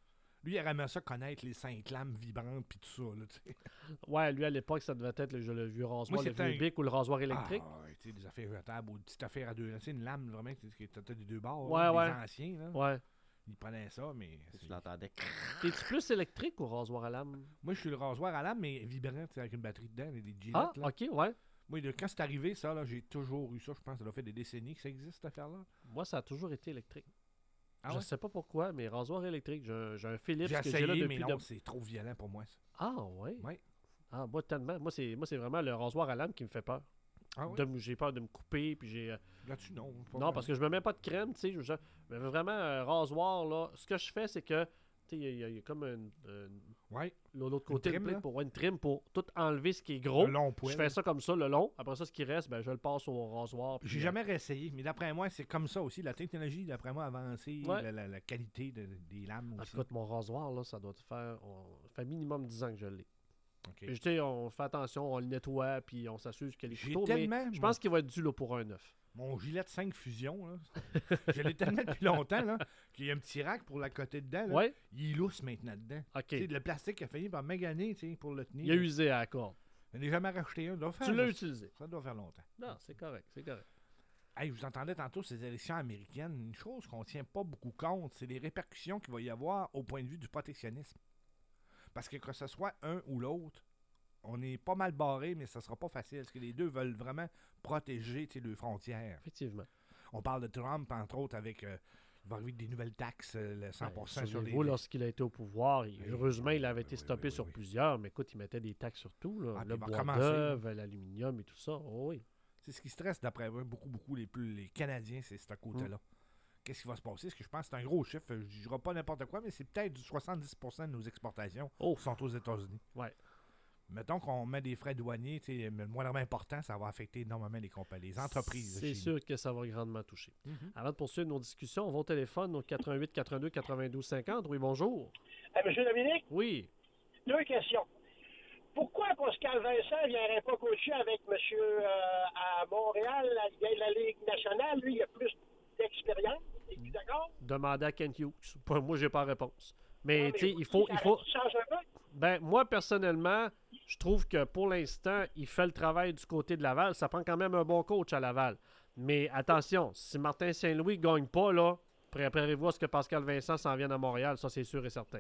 Lui, il aimerait ça connaître les cinq lames vibrantes puis tout ça, là, tu sais. Ouais, lui, à l'époque, ça devait être le, le vieux rasoir, Moi, le c'était vieux un- bic ou le rasoir électrique. Ah, ouais, tu sais, des affaires jetables ou des petites affaires à deux. Tu sais, une lame, vraiment, qui qui était des deux bords. Ouais, là, ouais. Les anciens, là. Ouais. Ils prenaient ça, mais... Tu c'est- l'entendais. T'es-tu plus électrique ou rasoir à lame? Moi, je suis le rasoir à lame, mais vibrant, tu sais, avec une batterie dedans, et des Gillette, Ah, là. ok, ouais. Moi, de- quand c'est arrivé, ça, là, j'ai toujours eu ça. Je pense que ça doit faire des décennies que ça existe, cette affaire-là. Moi, ça a toujours été électrique. Ah je ouais? sais pas pourquoi, mais rasoir électrique, j'ai un, j'ai un Philips J'ai que j'ai là essayé, depuis... mais non, de- c'est trop violent pour moi, ça. Ah, ouais? Ouais. Ah, moi, tellement. Moi, c'est, moi, c'est vraiment le rasoir à lame qui me fait peur. Ah ouais? De me- j'ai peur de me couper, puis j'ai... euh, Là-dessus, non. pas Non, parce que je me mets pas de crème, tu sais. je- je- Mais vraiment, un rasoir, là, ce que je fais, c'est que, tu sais, il y, a- il y a- il y a comme une... une- Ouais. l'autre côté, trim, une plate là? pour, ouais, une trim pour tout enlever ce qui est gros. Le long Je poil. fais ça comme ça, le long. Après ça, ce qui reste, ben, je le passe au rasoir. puis, J'ai euh, jamais réessayé, mais d'après moi, c'est comme ça aussi. La technologie, d'après moi, a avancé. Ouais. La, la- la qualité de- des lames ah, aussi. écoute, mon rasoir, là, ça doit te faire... on- Ça fait minimum dix ans que je l'ai. Ok. Puis, tu sais, on fait attention, on le nettoie, puis on s'assure que les J'ai couteaux... tellement- Mais je pense qu'il va être dû là, pour un neuf. Mon gilet de cinq fusions, là, je l'ai tellement depuis longtemps là, qu'il y a un petit rack pour la côté dedans. Là. Ouais. Il est lousse maintenant dedans. OK. Tu sais, le plastique a fini par maganer tu sais, pour le tenir. Il a usé à la corde. Je n'ai jamais racheté un. Ça doit faire- Tu l'as utilisé. Ça doit faire longtemps. Non, c'est correct, c'est correct. Hey, je vous entendais tantôt ces élections américaines. Une chose qu'on ne tient pas beaucoup compte, c'est les répercussions qu'il va y avoir au point de vue du protectionnisme. Parce que que ce soit un ou l'autre, on est pas mal barré, mais ça sera pas facile. Parce que les deux veulent vraiment protéger tu sais, leurs frontières. Effectivement. On parle de Trump, entre autres, avec... euh, il va arriver des nouvelles taxes, euh, le cent pour cent Ben, sur les... souvenez-vous, lorsqu'il a été au pouvoir, il- Oui, heureusement, oui, il avait oui, été oui, stoppé oui, sur oui. plusieurs, mais écoute, il mettait des taxes sur tout, là, Ah, puis le il va bois recommencer, d'œuvre, l'aluminium et tout ça. Oh, oui. C'est ce qui stresse, d'après moi, beaucoup, beaucoup les, plus, les Canadiens, c'est ce côté-là. Qu'est-ce qui va se passer? Parce que je pense que c'est un gros chiffre. Je ne dirai pas n'importe quoi, mais c'est peut-être du soixante-dix pour cent de nos exportations Oh. qui sont aux États-Unis. Ouais. Mettons qu'on met des frais douaniers, tu sais, le moindrement important, ça va affecter énormément les compagnies, les entreprises. C'est chez sûr que ça va grandement toucher. Mhm. Avant de poursuivre nos discussions, on va au téléphone au quatre-vingt-huit quatre-vingt-deux quatre-vingt-douze cinquante. Oui, bonjour. Euh, Monsieur Dominique, Oui. deux questions. Pourquoi Pascal Vincent ne viendrait pas coacher avec Monsieur euh, à Montréal, la, la Ligue nationale? Lui, il a plus d'expérience. Es-tu d'accord? Demandez à Kent Hughes. Pas- Moi, j'ai pas la réponse. Mais, Ouais, tu sais, mais il faut... ça il faut... change un peu? Ben, moi, personnellement, je trouve que pour l'instant, il fait le travail du côté de Laval. Ça prend quand même un bon coach à Laval. Mais attention, si Martin Saint-Louis ne gagne pas, là, préparez-vous à ce que Pascal Vincent s'en vienne à Montréal. Ça, c'est sûr et certain.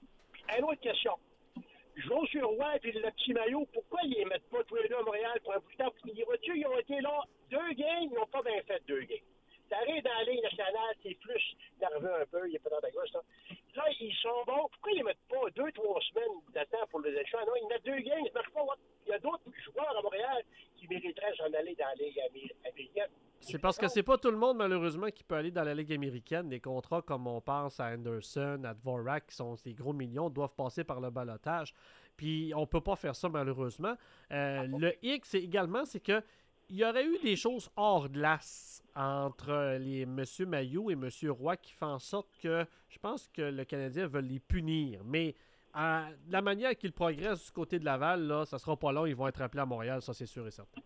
Une autre question. Josué Roy et le petit maillot, pourquoi ils ne mettent pas tous les deux à Montréal pour un bout de temps? Ils, ils ont été là deux games, ils n'ont pas bien fait deux games. T'arrives dans la Ligue nationale, t'es plus nerveux un peu, il n'y a pas dans ta gauche, là. Là, ils sont bons. Pourquoi ils ne mettent pas deux, trois semaines d'attente pour le échange? Non, ils mettent deux games, ça ne marche pas. Il y a d'autres joueurs à Montréal qui mériteraient s'en aller dans la Ligue amé- américaine. C'est parce que c'est pas tout le monde, malheureusement, qui peut aller dans la Ligue américaine. Des contrats comme on pense à Anderson, à Dvorak, qui sont des gros millions, doivent passer par le balotage. Puis on peut pas faire ça, malheureusement. Euh, le hic, c'est également, c'est que il y aurait eu des choses hors glace entre les M. Mailloux et M. Roy qui font en sorte que je pense que le Canadien veut les punir. Mais euh, de la manière qu'ils progressent du côté de Laval, là, ça sera pas long. Ils vont être appelés à Montréal, ça c'est sûr et certain.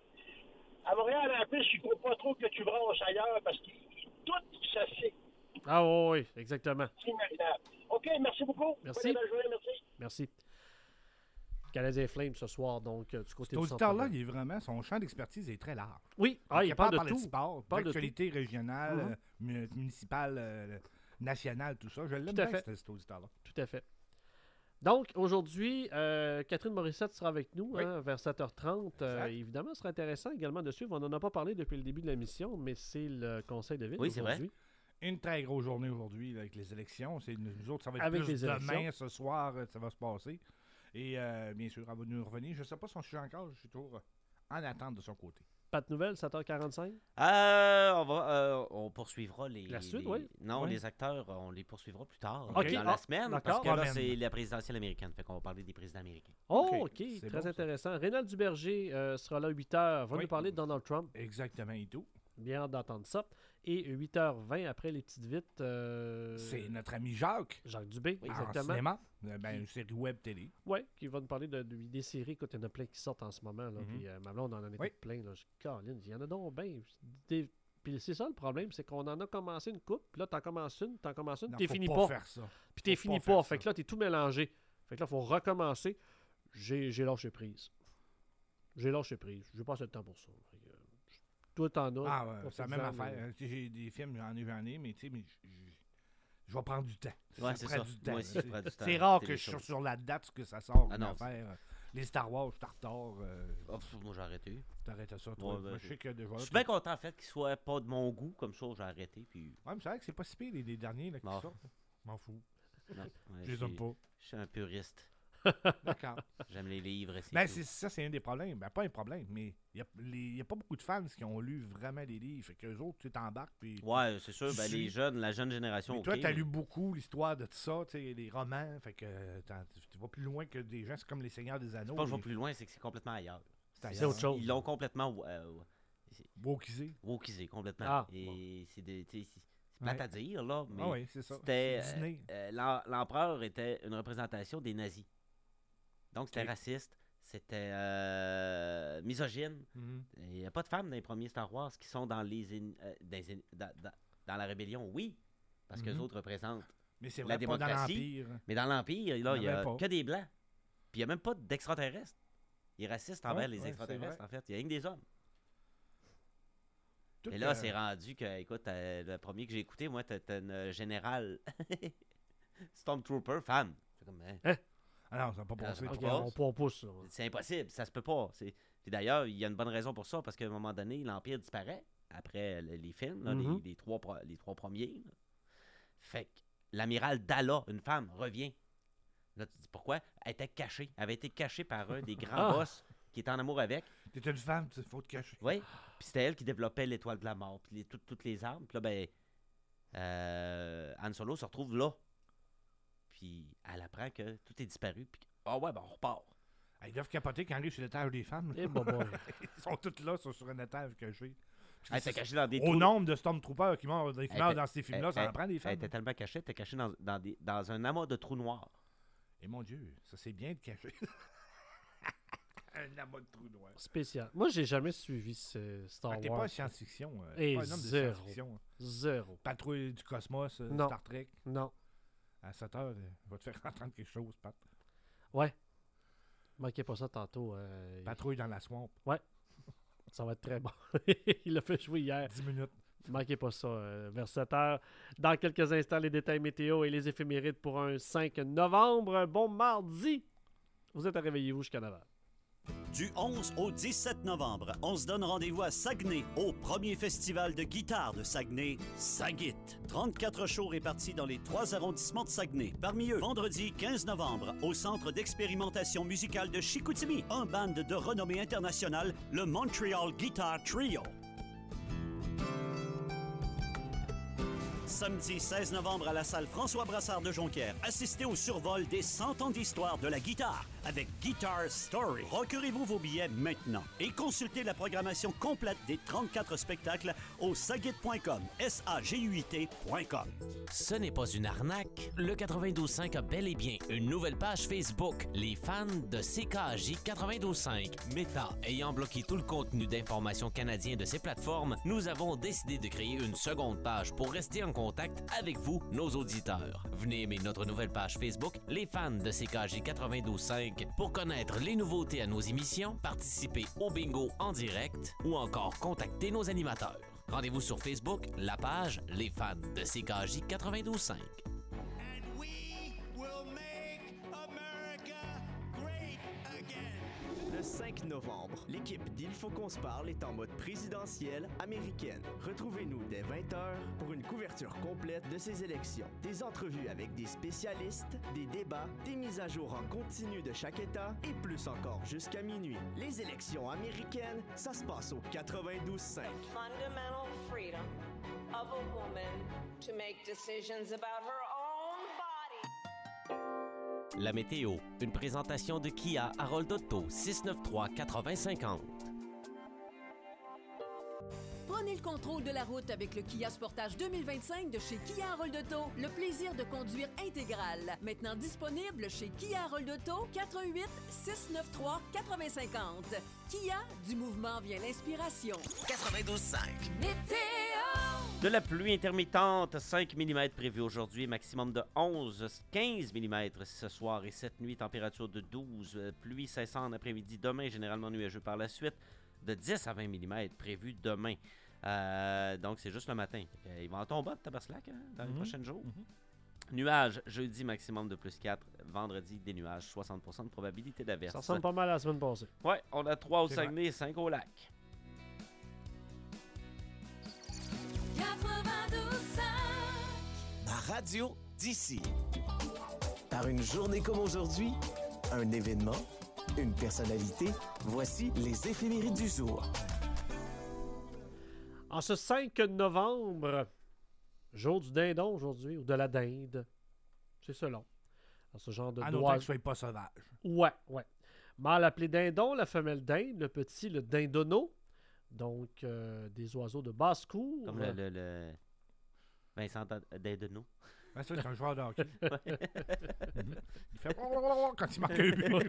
À Montréal, en plus, il ne faut pas trop que tu brasses ailleurs parce que tout ça c'est Ah oui, oui, exactement. inimaginable. OK, merci beaucoup. Merci. Bonne journée, merci. Merci. Canadien Flame ce soir, donc, euh, du côté Cet du auditeur-là, centre-ville. il est vraiment, son champ d'expertise est très large. Oui, ah, il est parle de parler tout. sport, Il parle de d'actualité régionale, Mhm. euh, mu- municipale, euh, nationale, tout ça. Je l'aime Tout à bien, fait. cet, cet auditeur-là. Tout à fait. Donc, aujourd'hui, euh, Catherine Morissette sera avec nous Oui. hein, vers sept heures trente. Euh, Exact. évidemment, ce sera intéressant également de suivre. On n'en a pas parlé depuis le début de l'émission, mais c'est le Conseil de ville Oui, c'est vrai. aujourd'hui. Une très grosse journée aujourd'hui là, avec les élections. C'est, nous autres, ça va être Avec plus les demain, élections. ce soir, euh, ça va se passer. Et euh, bien sûr, elle va nous revenir. Je ne sais pas si on suit encore, je suis toujours euh, en attente de son côté. Pas de nouvelles, sept heures quarante-cinq. Euh, on va, euh, on poursuivra les. La suite, les- oui. Non, Oui. les acteurs, on les poursuivra plus tard. Ok, Dans ah, la semaine, parce d'accord. que là, Semaine. c'est la présidentielle américaine. Fait qu'on va parler des présidents américains. Oh, Ok, OK. c'est Très bon, ça. intéressant. Rénal Duberger euh, sera là à huit heures. Va Oui. nous parler de Donald Trump. Exactement et tout. Bien hâte d'entendre ça. Et huit heures vingt, après les petites vites, euh, C'est notre ami Jacques. Jacques Dubé, En exactement. cinéma. Euh, Ben, une série web télé. Oui, qui va nous parler de, de- des séries. Écoute, il y en a plein qui sortent en ce moment. Là, Mhm. Puis, euh, ma blonde en a été Oui. plein. Là. Je dis, Caroline, il y en a donc bien. Des Puis c'est ça le problème, c'est qu'on en a commencé une coupe, puis là, t'en commences une, t'en commences une, Non, t'es faut fini pas pas. faire ça. Puis t'es Faut fini pas pas. faire Fait ça. que là, t'es tout mélangé. Fait que là, il faut recommencer. J'ai, j'ai lâché prise. J'ai lâché prise. J'ai pas assez de temps pour ça. Fait que, toi, t'en as. Ah ouais, c'est la même Profites-en, affaire. mais- Euh, tu sais, J'ai des films, j'en ai, j'en ai, mais tu sais, mais j- j- je vais prendre du temps. Ouais, c'est prend ça. du temps, Moi aussi, là. je prends du temps C'est à rare écouter que les je suis choses. sur la date que ça sort. Ah une non, affaire. Les Star Wars, je suis en retard. Euh, Oh, pff, moi, j'ai arrêté. T'arrêtes ça, toi. Ouais, ben, Moi, je sais que déjà. Je suis bien content, en fait, qu'il soit pas de mon goût, comme ça, j'ai arrêté, puis... Ouais, mais c'est vrai que c'est pas si pire, les, les derniers là, qui Bon. sortent. Je m'en fous. Non, ouais, Je les suis- aime pas. Je suis un puriste. D'accord. J'aime les livres, et c'est Ben, tout. c'est, ça, c'est un des problèmes. Ben, pas un problème, mais il n'y a, a pas beaucoup de fans qui ont lu vraiment les livres. Fait qu'eux autres, tu t'embarques. Puis Ouais, c'est sûr, tu ben, les suis. jeunes, la jeune génération, Mais ok. toi, t'as mais- lu beaucoup l'histoire de tout ça, tu sais, les romans. Fait que euh, t'en- tu vas plus loin que des gens, c'est comme les Seigneurs des Anneaux. C'est pas que je vais les- plus loin, c'est que c'est complètement ailleurs. C'est ailleurs. C'est autre chose. Ils l'ont complètement euh, wokisé. wokisé, complètement. Ah, Et c'est des- tu sais, c'est c'est plate Ouais. à dire, là, mais Ah oui, c'est ça. c'était... C'est euh, Disney. euh, l'em- L'empereur était une représentation des nazis. Donc, c'était Ok. raciste, c'était euh, misogyne. Mhm. Il n'y a pas de femmes dans les premiers Star Wars qui sont dans les in- euh, dans, les in- dans, dans- dans la rébellion, oui, parce que Mhm. les autres représentent Mais c'est la vrai, pas dans démocratie. l'Empire. Mais dans l'Empire, là, Il il y en n'y a avait pas. que des blancs. Puis il n'y a même pas d'extraterrestres. Il est raciste envers Ouais, les ouais, c'est extraterrestres, vrai. en fait. Il y a rien que des hommes. Tout, Et là, euh, c'est rendu que, écoute, euh, le premier que j'ai écouté, moi, t'as une euh, générale Stormtrooper femme. C'est comme, hein, Ah non, ça n'a pas Ah, passé. ça Ok, passe. on, on pousse ça. c'est impossible, ça se peut pas. C'est... Puis d'ailleurs, il y a une bonne raison pour ça, parce qu'à un moment donné, l'Empire disparaît après le- les films, là, Mhm. les, les trois, pro- les trois premiers. là. Fait que l'amiral Dalla, une femme, revient. Là, tu te dis pourquoi? Elle était cachée. Elle avait été cachée par un des grands Ah. boss qui était en amour avec. T'es une femme, il faut te cacher. Oui. Puis c'était elle qui développait l'étoile de la mort, puis les- tout- toutes les armes. Puis là, ben, euh, Han Solo se retrouve là. Puis elle apprend que tout est disparu. Puis, ah ouais, ben on repart. Ah, ils doivent capoter quand ils arrivent sur l'étage des femmes. là. Eh, bah, bah. Ils sont tous là, sont sur un étage caché. Parce que Elle était c'est- cachée dans des Au trous. nombre de Stormtroopers qui meurent, qui Elle meurent était- dans ces films-là, elle- ça en elle- prend des Elle femmes. était tellement cachée, elle était cachée dans, dans, des, dans un amas de trous noirs. Et mon Dieu, ça c'est bien de cacher. Un amas de trous noirs. Spécial. Moi, j'ai jamais suivi ce Star Ah, t'es Wars. pas science-fiction. euh, Et pas un homme de zéro. science-fiction. Zéro. Patrouille du cosmos, euh, Non. Star Trek. Non. À sept heures, euh, je vais te faire entendre quelque chose, Pat. Ouais. Manquez pas ça tantôt. euh, Patrouille dans la swamp. Ça va être très bon. Il l'a fait jouer hier. dix minutes. Manquez pas ça. euh, vers sept heures. Dans quelques instants, les détails météo et les éphémérides pour un cinq novembre. Un bon mardi. Vous êtes à Réveillez-vous jusqu'à neuf heures. Du onze au dix-sept novembre, on se donne rendez-vous à Saguenay, au premier festival de guitare de Saguenay, Sagit. trente-quatre shows répartis dans les trois arrondissements de Saguenay. Parmi eux, vendredi quinze novembre, au Centre d'expérimentation musicale de Chicoutimi, un band de renommée internationale, le Montreal Guitar Trio. Samedi seize novembre à la salle François Brassard de Jonquière, assistez au survol des cent ans d'histoire de la guitare avec Guitar Story. Procurez-vous vos billets maintenant et consultez la programmation complète des trente-quatre spectacles au sagit point com, S A G U I T point com. Ce n'est pas une arnaque. Le quatre-vingt-douze cinq a bel et bien une nouvelle page Facebook, les fans de C K A J quatre-vingt-douze cinq. Meta ayant bloqué tout le contenu d'information canadien de ces plateformes, nous avons décidé de créer une seconde page pour rester en contact avec vous, nos auditeurs. Venez aimer notre nouvelle page Facebook, les fans de C K A J quatre-vingt-douze cinq, pour connaître les nouveautés à nos émissions, participer au bingo en direct ou encore contacter nos animateurs. Rendez-vous sur Facebook, la page Les fans de C K A J quatre-vingt-douze cinq. Le cinq novembre, l'équipe d'Il faut qu'on se parle est en mode présidentielle américaine. Retrouvez-nous dès vingt heures pour une couverture complète de ces élections. Des entrevues avec des spécialistes, des débats, des mises à jour en continu de chaque État et plus encore jusqu'à minuit. Les élections américaines, ça se passe au quatre-vingt-douze cinq. Fundamental freedom of a woman to make decisions about her own body. La météo, une présentation de Kia Harold Otto, six neuf trois quatre-vingts cinquante. Prenez le contrôle de la route avec le Kia Sportage deux mille vingt-cinq de chez Kia Harold Auto. Le plaisir de conduire intégral. Maintenant disponible chez Kia Harold Auto, quatre un huit, six neuf trois, quatre-vingts cinquante. Kia, du mouvement vient l'inspiration. quatre-vingt-douze cinq. Météo! De la pluie intermittente, cinq millimètres prévu aujourd'hui, maximum de onze à quinze millimètres ce soir et cette nuit, température de douze, pluie cessant en après-midi, demain généralement nuageux par la suite, de dix à vingt millimètres prévu demain. Euh, donc c'est juste le matin. Il va en tomber de tabaslac hein, dans mm-hmm. les prochains jours. Mm-hmm. Nuages, jeudi maximum de plus quatre, vendredi des nuages, soixante pour cent de probabilité d'averse. Ça ressemble pas mal à la semaine passée. Ouais, on a trois au Saguenay et cinq au lac. Ma radio d'ici. Par une journée comme aujourd'hui, un événement, une personnalité, voici les éphémérides du jour. En ce cinq novembre, jour du dindon aujourd'hui, ou de la dinde, c'est selon. Alors, ce genre de en doigt... autant que ce soit pas sauvage. Ouais, ouais. Mâle appelé dindon, la femelle dinde, le petit, le dindono. Donc, euh, des oiseaux de basse-cour. Comme le, le, le... Vincent Dindono. Ben, ça, c'est un joueur de hockey. Il fait quand il marque un but.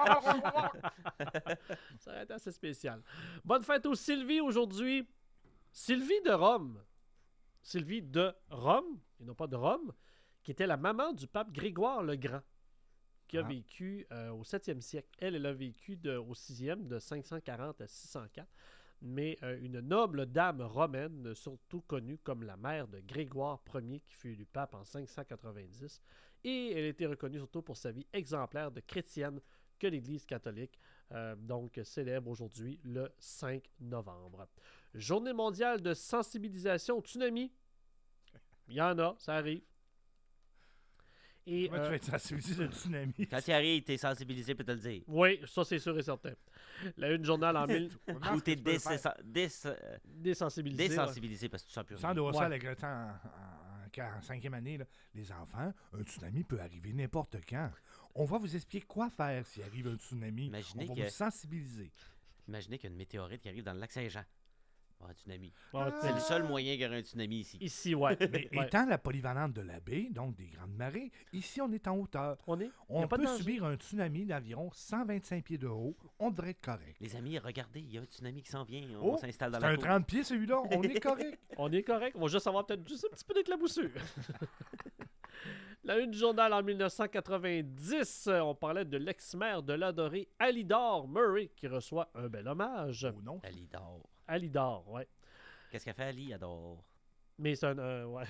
Ça va être assez spécial. Bonne fête aux Sylvie aujourd'hui. Sylvie de Rome. Sylvie de Rome, et non pas de Rome, qui était la maman du pape Grégoire le Grand, qui a ah. vécu euh, au septième siècle. Elle, elle a vécu de, au sixième, de cinq cent quarante à six cent quatre. Mais euh, une noble dame romaine, surtout connue comme la mère de Grégoire Ier, qui fut élu pape en cinq cent quatre-vingt-dix. Et elle était reconnue surtout pour sa vie exemplaire de chrétienne que l'Église catholique euh, donc célèbre aujourd'hui le cinq novembre. Journée mondiale de sensibilisation au tsunami. Il y en a, ça arrive. Et, Comment euh, tu vas être sensibilisé au tsunami? Quand il arrive, t'es sensibilisé, peut te le dire. Oui, ça c'est sûr et certain. La une journal en mille... Ou t'es dés... dés... désensibilisé. Désensibilisé ouais. Parce que tu sens plus rien. Sans doigt ça, avec le temps, en, en, en cinquième année, là, les enfants, un tsunami peut arriver n'importe quand. On va vous expliquer quoi faire s'il arrive un tsunami. Imaginez On va que... vous sensibiliser. Imaginez qu'il y a une météorite qui arrive dans le lac Saint-Jean. Un tsunami. Ah, c'est le seul moyen qu'il y aurait un tsunami ici. Ici, ouais. Mais ouais. étant la polyvalente de la baie, donc des grandes marées, ici, on est en hauteur. On, est... on peut subir un tsunami d'environ cent vingt-cinq pieds de haut. On devrait être correct. Les amis, regardez, il y a un tsunami qui s'en vient. On oh, s'installe dans c'est la un cour. trente pieds, celui-là. On est correct. On est correct. On va juste avoir peut-être juste un petit peu d'éclaboussure. La une du journal en dix-neuf cent quatre-vingt-dix, on parlait de l'ex-maire de l'adoré Alydor Murray qui reçoit un bel hommage. Oh non. Alydor. Alydor, ouais. Qu'est-ce qu'elle fait, Ali? Adore. Mais c'est un... Euh, ouais.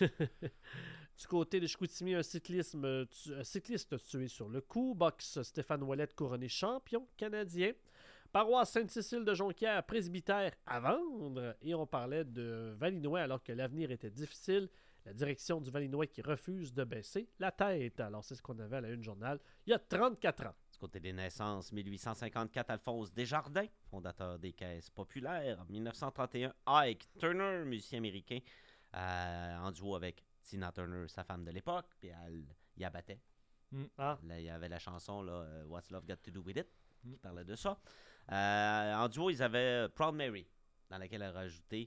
Du côté de Chicoutimi, un, cyclisme, tu, un cycliste tué sur le coup. Boxe, Stéphane Ouellette couronné champion canadien. Paroisse Sainte-Cécile de Jonquière, presbytère à vendre. Et on parlait de Valinois alors que l'avenir était difficile. La direction du Valinois qui refuse de baisser la tête. Alors, c'est ce qu'on avait à la une journal il y a trente-quatre ans. Du côté des naissances, mille huit cent cinquante-quatre, Alphonse Desjardins, fondateur des Caisses populaires. mille neuf cent trente et un, Ike Turner, musicien américain, euh, en duo avec Tina Turner, sa femme de l'époque. Puis elle y abattait. Mm. Ah. Là, il y avait la chanson là, « What's Love Got to Do With It » qui parlait de ça. Euh, en duo, ils avaient Proud Mary, dans laquelle elle a rajouté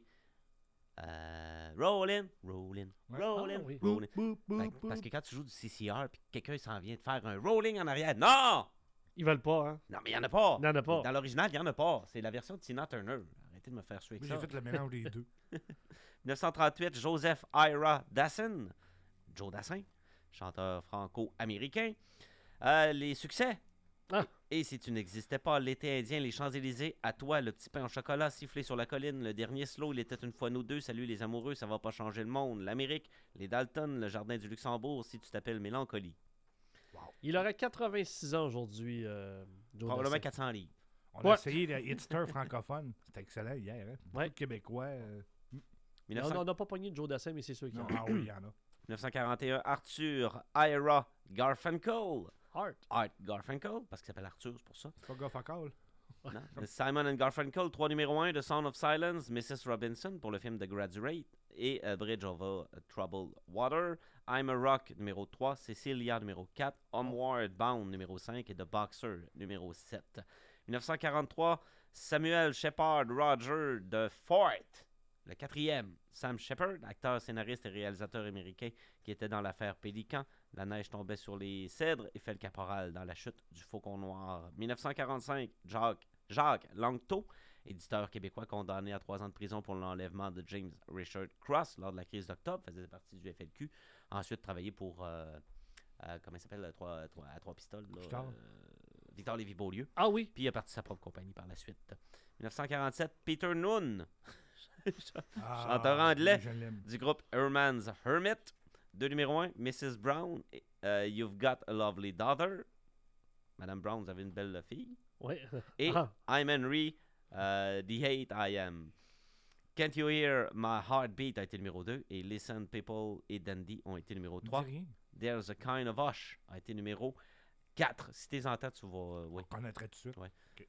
euh, Rollin', Rollin', Rollin', ah, oui. Rollin'. Boop, boop, Fait, boop. parce que quand tu joues du C C R puis quelqu'un s'en vient de faire un rolling en arrière, non! Ils veulent pas, hein? Non, mais il n'y en a pas. Il n'y en a pas. Dans l'original, il n'y en a pas. C'est la version de Tina Turner. Arrêtez de me faire suer avec J'ai ça. fait le mélange des deux. dix-neuf cent trente-huit, Joseph Ira Dassin, Joe Dassin, chanteur franco-américain. Euh, les succès. Ah. Et si tu n'existais pas, l'été indien, les Champs-Élysées, à toi, le petit pain au chocolat, sifflé sur la colline, le dernier slow, il était une fois nous deux, salut les amoureux, ça va pas changer le monde, l'Amérique, les Dalton, le jardin du Luxembourg, si tu t'appelles Mélancolie. Wow. Il aurait quatre-vingt-six ans aujourd'hui, euh, Joe Probablement Dassin. quatre cents livres. On ouais. a essayé le Hitster francophone. C'était excellent hier. Hein? Ouais. Beaucoup de Québécois. Euh... mille neuf cents... On n'a pas pogné de Joe Dassin, mais c'est sûr qu'il y en a. Ah oui, il y en a. dix-neuf cent quarante et un, Arthur Ira Garfunkel. Art. Art Garfunkel, parce qu'il s'appelle Arthur, c'est pour ça. C'est pas Garfunkel. Non. Simon and Garfunkel, trois numéro un de Sound of Silence, missus Robinson pour le film The Graduate et uh, Bridge Over uh, Troubled Water, I'm a Rock numéro trois, Cecilia numéro quatre, Homeward Bound numéro cinq et The Boxer numéro sept. dix-neuf cent quarante-trois, Samuel Shepard Roger de Fort, le quatrième. Sam Shepard, acteur, scénariste et réalisateur américain qui était dans l'affaire Pélican. La neige tombait sur les cèdres et fait le caporal dans la chute du Faucon Noir. dix-neuf cent quarante-cinq, Jacques Jacques Langteau, éditeur québécois condamné à trois ans de prison pour l'enlèvement de James Richard Cross lors de la crise d'octobre, faisait partie du F L Q. Ensuite, travaillé pour, euh, euh, comment il s'appelle, à trois, trois, à trois pistoles, là, Victor. euh, Victor Lévy-Beaulieu. Ah oui. Puis il a parti sa propre compagnie par la suite. dix-neuf cent quarante-sept, Peter Noon, Ah, chanteur anglais je l'aime. du groupe Herman's Hermit. Deux numéro un, missus Brown, uh, You've Got a Lovely Daughter. Madame Brown, vous avez une belle fille. Oui. Et Ah. I'm Henry, uh, The Hate I Am. Can't You Hear My Heartbeat a été numéro deux. Et Listen People et Dandy ont été numéro trois. Me dit rien. There's a Kind of Hush a été numéro quatre. Si t'es en tête, tu vas... Euh, oui. On connaîtrait tout de suite. Ouais. Ok.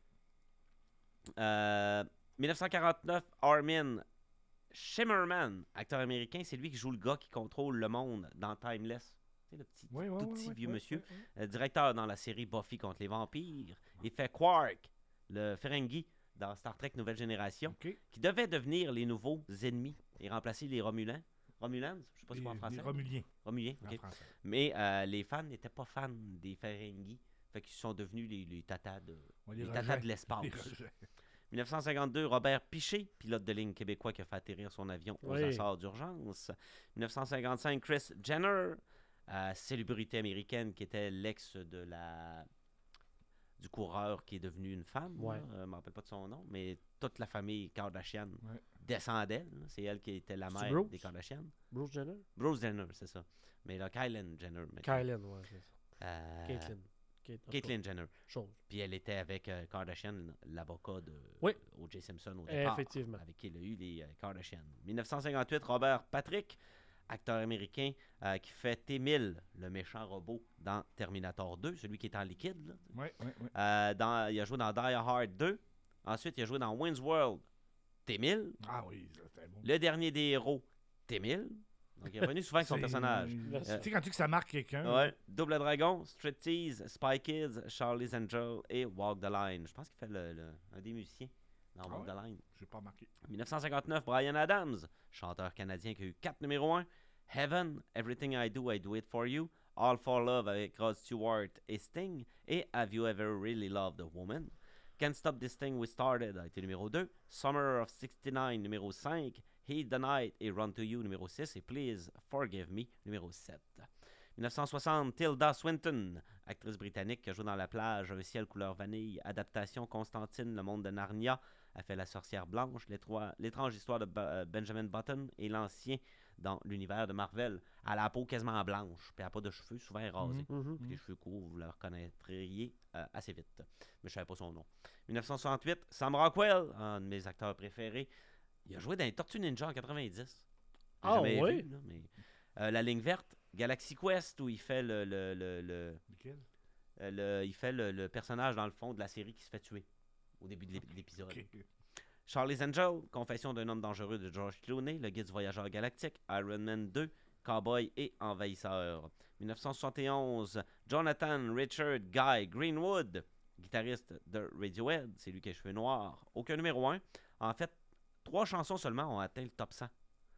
Euh, dix-neuf cent quarante-neuf, Armin Shimmerman, acteur américain, c'est lui qui joue le gars qui contrôle le monde dans Timeless. Tu sais, le petit, Oui, oui, tout oui, petit oui, vieux oui, monsieur. oui, Euh, directeur dans la série Buffy contre les vampires. Il fait Quark, le Ferengi, dans Star Trek Nouvelle Génération, Ok. qui devait devenir les nouveaux ennemis et remplacer les Romulans. Romulans, je sais pas si c'est en Les- français. les Romuliens. Romuliens, En ok. français. Mais euh, les fans n'étaient pas fans des Ferengi. Fait qu'ils sont devenus les, les tatas de, Ouais, les les tatas rejets. de l'espace. Les rejets. dix-neuf cent cinquante-deux, Robert Piché, pilote de ligne québécois qui a fait atterrir son avion aux Oui. Açores d'urgence. dix-neuf cent cinquante-cinq, Kris Jenner, euh, célébrité américaine qui était l'ex de la du coureur qui est devenu une femme. Ouais. là. Euh, je ne me rappelle pas de son nom, mais toute la famille Kardashian Ouais. descend d'elle. là. C'est elle qui était la C'est mère Bruce? des Kardashian. Bruce Jenner? Bruce Jenner, c'est ça. Mais là, Kylie Jenner. maintenant. Kylie, ouais, c'est ça. Euh, Caitlyn. Kate- Caitlyn Jenner. Chose. Puis elle était avec euh, Kardashian, l'avocat de Oui. O J Simpson au départ. Effectivement. Avec qui il a eu les euh, Kardashian. dix-neuf cent cinquante-huit, Robert Patrick, acteur américain euh, qui fait T mille, le méchant robot dans Terminator deux, celui qui est en liquide. Là. Oui, oui, oui. Euh, dans, il a joué dans Die Hard deux. Ensuite, il a joué dans Wayne's World, T mille. Ah oui, ça, c'était bon. Le dernier des héros, T mille. Donc, il est revenu souvent avec son C'est- personnage. Tu Euh, sais, quand tu dis que ça marque quelqu'un. Ouais. Double Dragon, Striptease, Spy Kids, Charlie's Angel et Walk the Line. Je pense qu'il fait le, le- un des musiciens dans Ah Walk ouais? the Line. J'ai pas marqué. dix-neuf cent cinquante-neuf, Bryan Adams, chanteur canadien qui a eu quatre numéros un. Heaven, Everything I Do, I Do It For You. All For Love avec Rod Stewart et Sting. Et Have You Ever Really Loved a Woman? Can't Stop This Thing We Started a été numéro deux. Summer of soixante-neuf, numéro cinq. Heat the Night et Run to You, numéro six. Et Please Forgive Me, numéro sept. dix-neuf cent soixante, Tilda Swinton, actrice britannique qui a joué dans La Plage, Un ciel couleur vanille, adaptation Constantine, Le monde de Narnia, a fait La sorcière blanche, L'étroi- L'étrange histoire de Ba- euh, Benjamin Button et L'Ancien dans l'univers de Marvel. Elle a la peau quasiment blanche, puis elle n'a pas de cheveux, souvent rasés. Mhm, mhm. Puis les cheveux courts, vous la reconnaîtriez euh, assez vite. Mais je ne savais pas son nom. dix-neuf cent soixante-huit, Sam Rockwell, un de mes acteurs préférés. Il a joué dans les Tortues Ninja en quatre-vingt-dix. J'ai Ah, jamais oui? vu, là, mais, euh, La ligne verte, Galaxy Quest, où il fait le, le, le, le- Lequel? euh, le- il fait le, le personnage dans le fond de la série qui se fait tuer au début de l'ép- l'épisode. Ok. Charlie's Angel, Confession d'un homme dangereux de George Clooney, Le guide du voyageur galactique, Iron Man deux, Cowboy et Envahisseur. dix-neuf cent soixante et onze, Jonathan Richard Guy Greenwood, guitariste de Radiohead, c'est lui qui a les cheveux noirs. Aucun numéro un. En fait, trois chansons seulement ont atteint le top cent.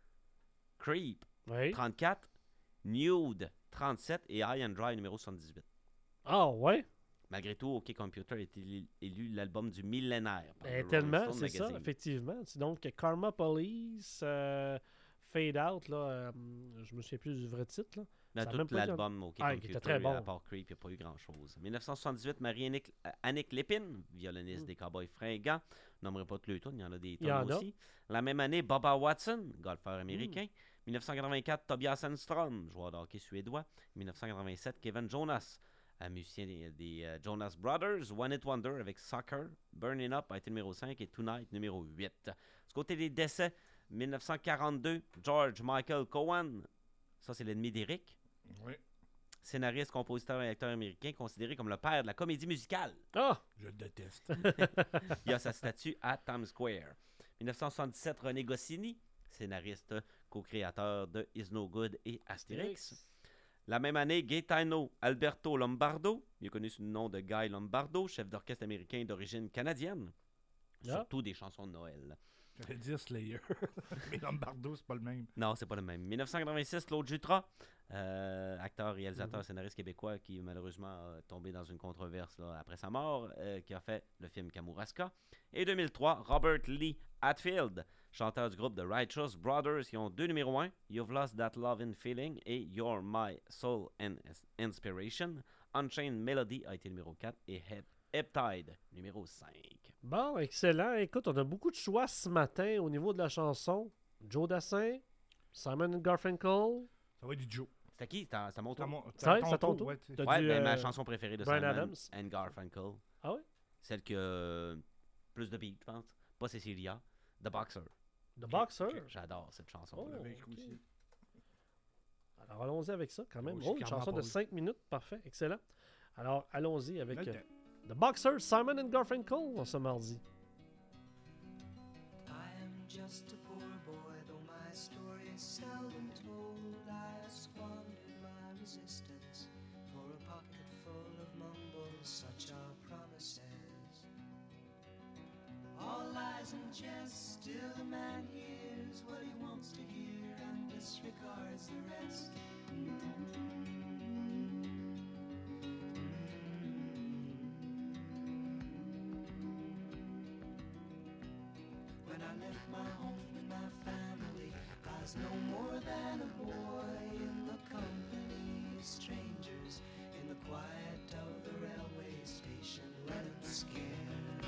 Creep, Oui. trente-quatre, Nude, trente-sept et High and Dry, numéro soixante-dix-huit. Ah, ouais. Malgré tout, OK Computer a été élu- élu l'album du millénaire. par Ben, le tellement, Rolling Stone c'est ça, Magazine. effectivement. C'est donc Karma Police, euh, Fade Out, là, euh, je me souviens plus du vrai titre. Là. Dans Ça a tout même pas été- l'album OK Ah, il Computer, était très bon. à part Creep, il n'y a pas eu grand-chose. dix-neuf cent soixante-dix-huit, Marie-Annick euh, Annick Lépine, violoniste Mm. des Cowboys fringants. Je nommerai pas tous les tonnes, il y en a des Il y en tonnes a. aussi. La même année, Bubba Watson, golfeur américain. Mm. dix-neuf cent quatre-vingt-quatre, Tobias Sandstrom, joueur de hockey suédois. dix-neuf cent quatre-vingt-sept, Kevin Jonas, un musicien des, des, euh, Jonas Brothers. One Hit Wonder avec Soccer. Burning Up a été numéro cinq et Tonight numéro huit. Du côté des décès, dix-neuf cent quarante-deux, George Michael Cohen. Ça, c'est l'ennemi d'Eric. Oui. Scénariste, compositeur et acteur américain, considéré comme le père de la comédie musicale. Ah! Je le déteste. Il a sa statue à Times Square. dix-neuf cent soixante-dix-sept, René Goscinny, scénariste, co-créateur de Is No Good et Astérix. La même année, Gaetano Alberto Lombardo, mieux connu sous le nom de Guy Lombardo, chef d'orchestre américain d'origine canadienne, Ah. surtout des chansons de Noël. J'allais dire Slayer. Mais Lombardo, c'est pas le même. Non, c'est pas le même. dix-neuf cent quatre-vingt-six, Claude Jutras, euh, acteur, réalisateur, scénariste québécois qui malheureusement a tombé dans une controverse là, après sa mort, euh, qui a fait le film Kamouraska. Et deux mille trois, Robert Lee Hatfield, chanteur du groupe The Righteous Brothers, qui ont deux numéros un, You've Lost That Lovin' Feeling et You're My Soul and Inspiration. Unchained Melody a été numéro quatre et Hep Heptide, numéro cinq. Bon, excellent. Écoute, on a beaucoup de choix ce matin au niveau de la chanson. Joe Dassin, Simon and Garfunkel. Ça va être du Joe. C'était qui? C'était à mon tour? Ça, c'est à ton tour? Ouais, T'as ouais, dit, ben, euh, ma chanson préférée de Bryan Simon Adams. and Garfunkel. Ah oui? Celle qui a euh, plus de beat, je pense. Pas Cecilia. The Boxer. The Boxer? J'adore cette chanson. Oh, là. ok. Alors, allons-y avec ça quand même. Oh, Oh, j'ai une carrément chanson pas de vu. cinq minutes. Parfait, excellent. Alors, allons-y avec Ok. euh, The Boxer, Simon and Garfunkel, ce mardi. I am just a poor boy, though my story is seldom told. I have squandered my resistance for a pocket full of mumbles, such are promises. All lies and jest, still a man hears what he wants to hear and disregards the rest. When I left my home and my family, I was no more than a boy in the company of strangers, in the quiet of the railway station, running scared.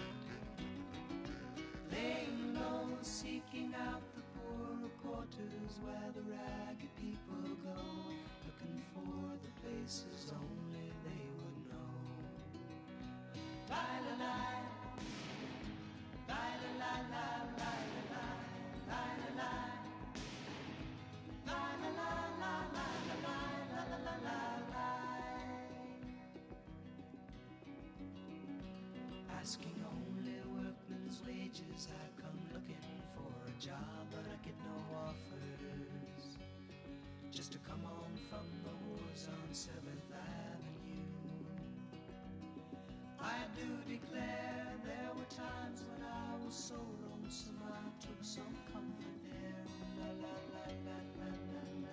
Laying low, seeking out the poorer quarters where the ragged people go, looking for the places only they would know. Lie-la-lie, lie-la-lie-lie, lie-la-lie, lie-la-lie, lie-la-lie, lie-la-lie. Asking only workmen's wages, I come looking for a job, but I get no offers. Just to come on from the wars on seventh Avenue. I do declare there were times when I was so lonesome I took some comfort there. La la la la la la la.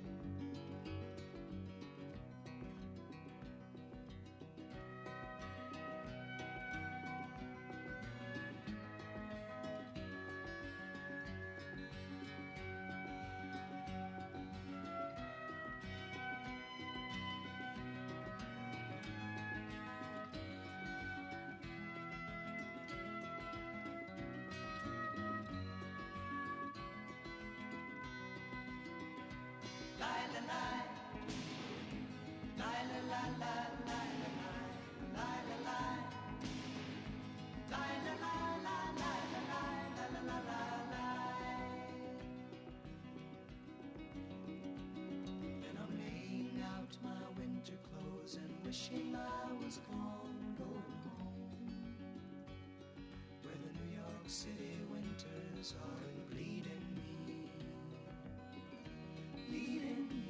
Then I'm laying out my winter clothes and wishing I was gone, going home, where the New York City winters are bleeding me, bleeding me.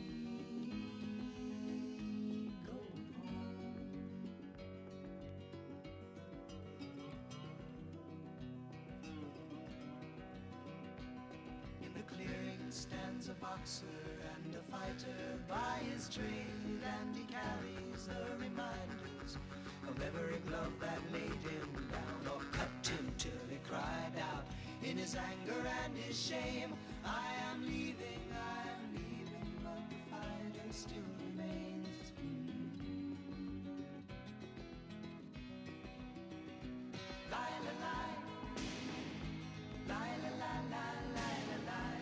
Stands a boxer and a fighter by his trade, and he carries the reminders of every glove that laid him down or cut him till he cried out in his anger and his shame, I am leaving, I am leaving, but the fighter still remains. Lie-la-lie, lie-la-lie-lie, lie-la-lie.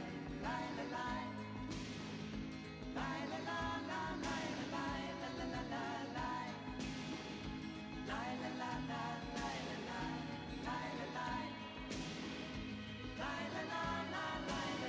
La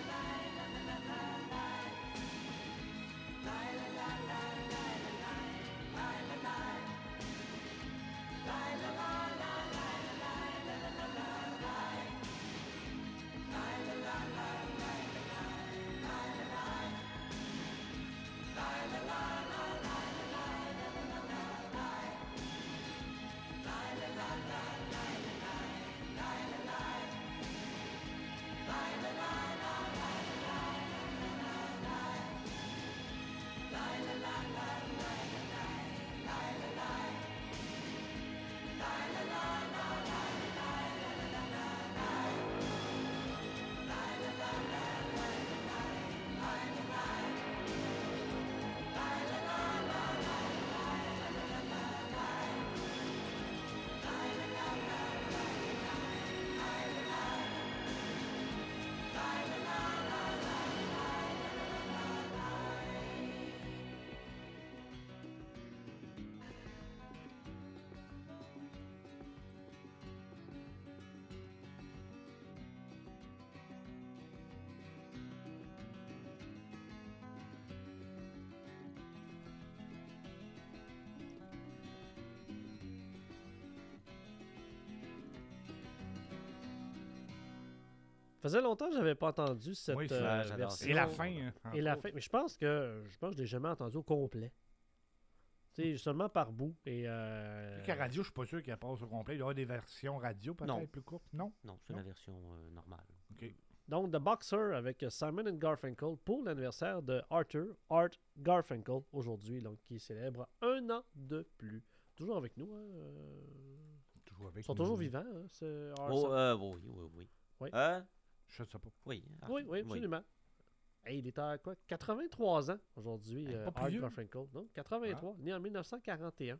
faisait longtemps que je n'avais pas entendu cette Oui, euh, ouais, j'adore version. ça. Et la fin. Hein, Et la entre fin. Mais je pense que je pense que je l'ai jamais entendu au complet. Tu sais, seulement par bout. Et euh... autres. La radio, je suis pas sûr qu'elle passe au complet. Il y aura des versions radio Non. peut-être plus courtes. Non? Non, c'est Non. la version euh, normale. OK. Donc, The Boxer avec Simon and Garfunkel pour l'anniversaire de Arthur Art Garfunkel aujourd'hui, donc qui célèbre un an de plus. Toujours avec nous. Hein? euh, Toujours avec Ils sont nous. toujours vivants. Hein? ce Art- Oh, euh, oui, oui, oui. Oui. Euh, Je sais pas. oui. Oui, Arthur, oui, absolument. Hey, il est à quoi? quatre-vingt-trois ans aujourd'hui, Hey, euh, pas plus Art vieux. Garfunkel. Non, quatre-vingt-trois, né en mille neuf cent quarante et un.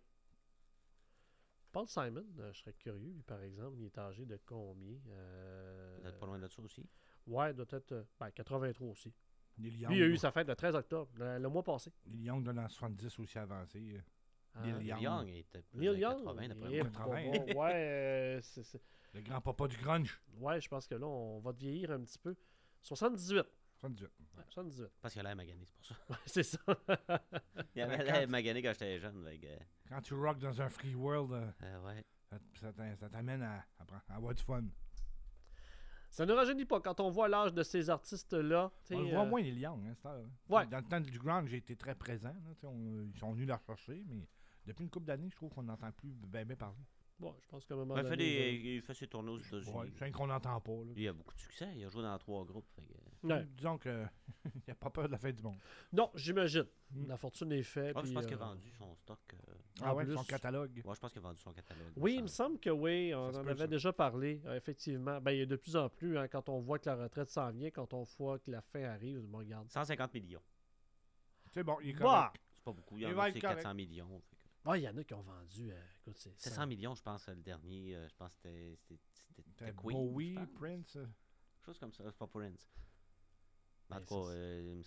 Paul Simon, euh, je serais curieux, lui, par exemple, il est âgé de combien? Euh... Vous êtes pas loin de ça aussi. Ouais, il doit être euh, ben, quatre-vingt-trois aussi. Neil Young, Lui, il a eu doit- sa fête le treize octobre, le, le mois passé. Neil Young dans l'an soixante-dix aussi avancé. euh. Ah, Neil Neil Young. Young était plus Neil dans Young, quatre-vingts, d'après il est moi. quatre-vingts. pas bon. Ouais, euh, c'est- c'est- Le grand-papa du grunge. ouais, je pense que là, on va vieillir un petit peu. soixante-dix-huit. soixante-dix-huit. Ouais, soixante-dix-huit. Parce qu'il a l'air magané, c'est pour ça. Ouais, c'est ça. Il avait Quand- l'air magané quand j'étais jeune. Fait que, euh, Quand tu rock dans un free world, euh, euh, ouais. ça, ça t'a- ça t'amène à, à, prendre- à avoir du fun. Ça ne rajeunit pas quand on voit l'âge de ces artistes-là. On le t'sais, voit euh, moins, Neil Young. Hein, cette heure, hein. Ouais. Dans le temps du grunge, j'ai été très présent. Là, t'sais, on- ils sont venus la rechercher, mais depuis une couple d'années, je trouve qu'on n'entend plus bien ben parler. Bon, je pense qu'à un moment Ben, il, fait donné, des, il fait ses tournées aux États-Unis. Ouais, c'est qu'on n'entend pas. Là. Il a beaucoup de succès. Il a joué dans trois groupes. Fait que... Ouais. Disons que il n'y a pas peur de la fin du monde. Non, j'imagine. Mm. La fortune est faite. Ah, je puis, pense qu'il a euh, vendu son stock. euh, Ah en ouais, plus- son catalogue. Ouais, je pense qu'il a vendu son catalogue. Oui, me il me semble. semble que oui, on Ça se en peut, avait ça. déjà parlé, euh, effectivement. Ben, il y a de plus en plus, hein, quand on voit que la retraite s'en vient, quand on voit que la fin arrive, bon, regarde. cent cinquante millions. C'est bon, il est Bah! correct. C'est pas beaucoup. Il Il y en va a être c'est correct. quatre cents millions. Fait que... Ah, il y en a qui ont vendu, euh, écoute, c'est sept cents millions, je pense, le dernier. euh, je pense que c'était- c'était c'était- T'as c'était Queen. Bowie, je pense. Prince. euh, Quelque chose comme ça. C'est pas Prince. En Ben, tout cas, c'est- euh, il me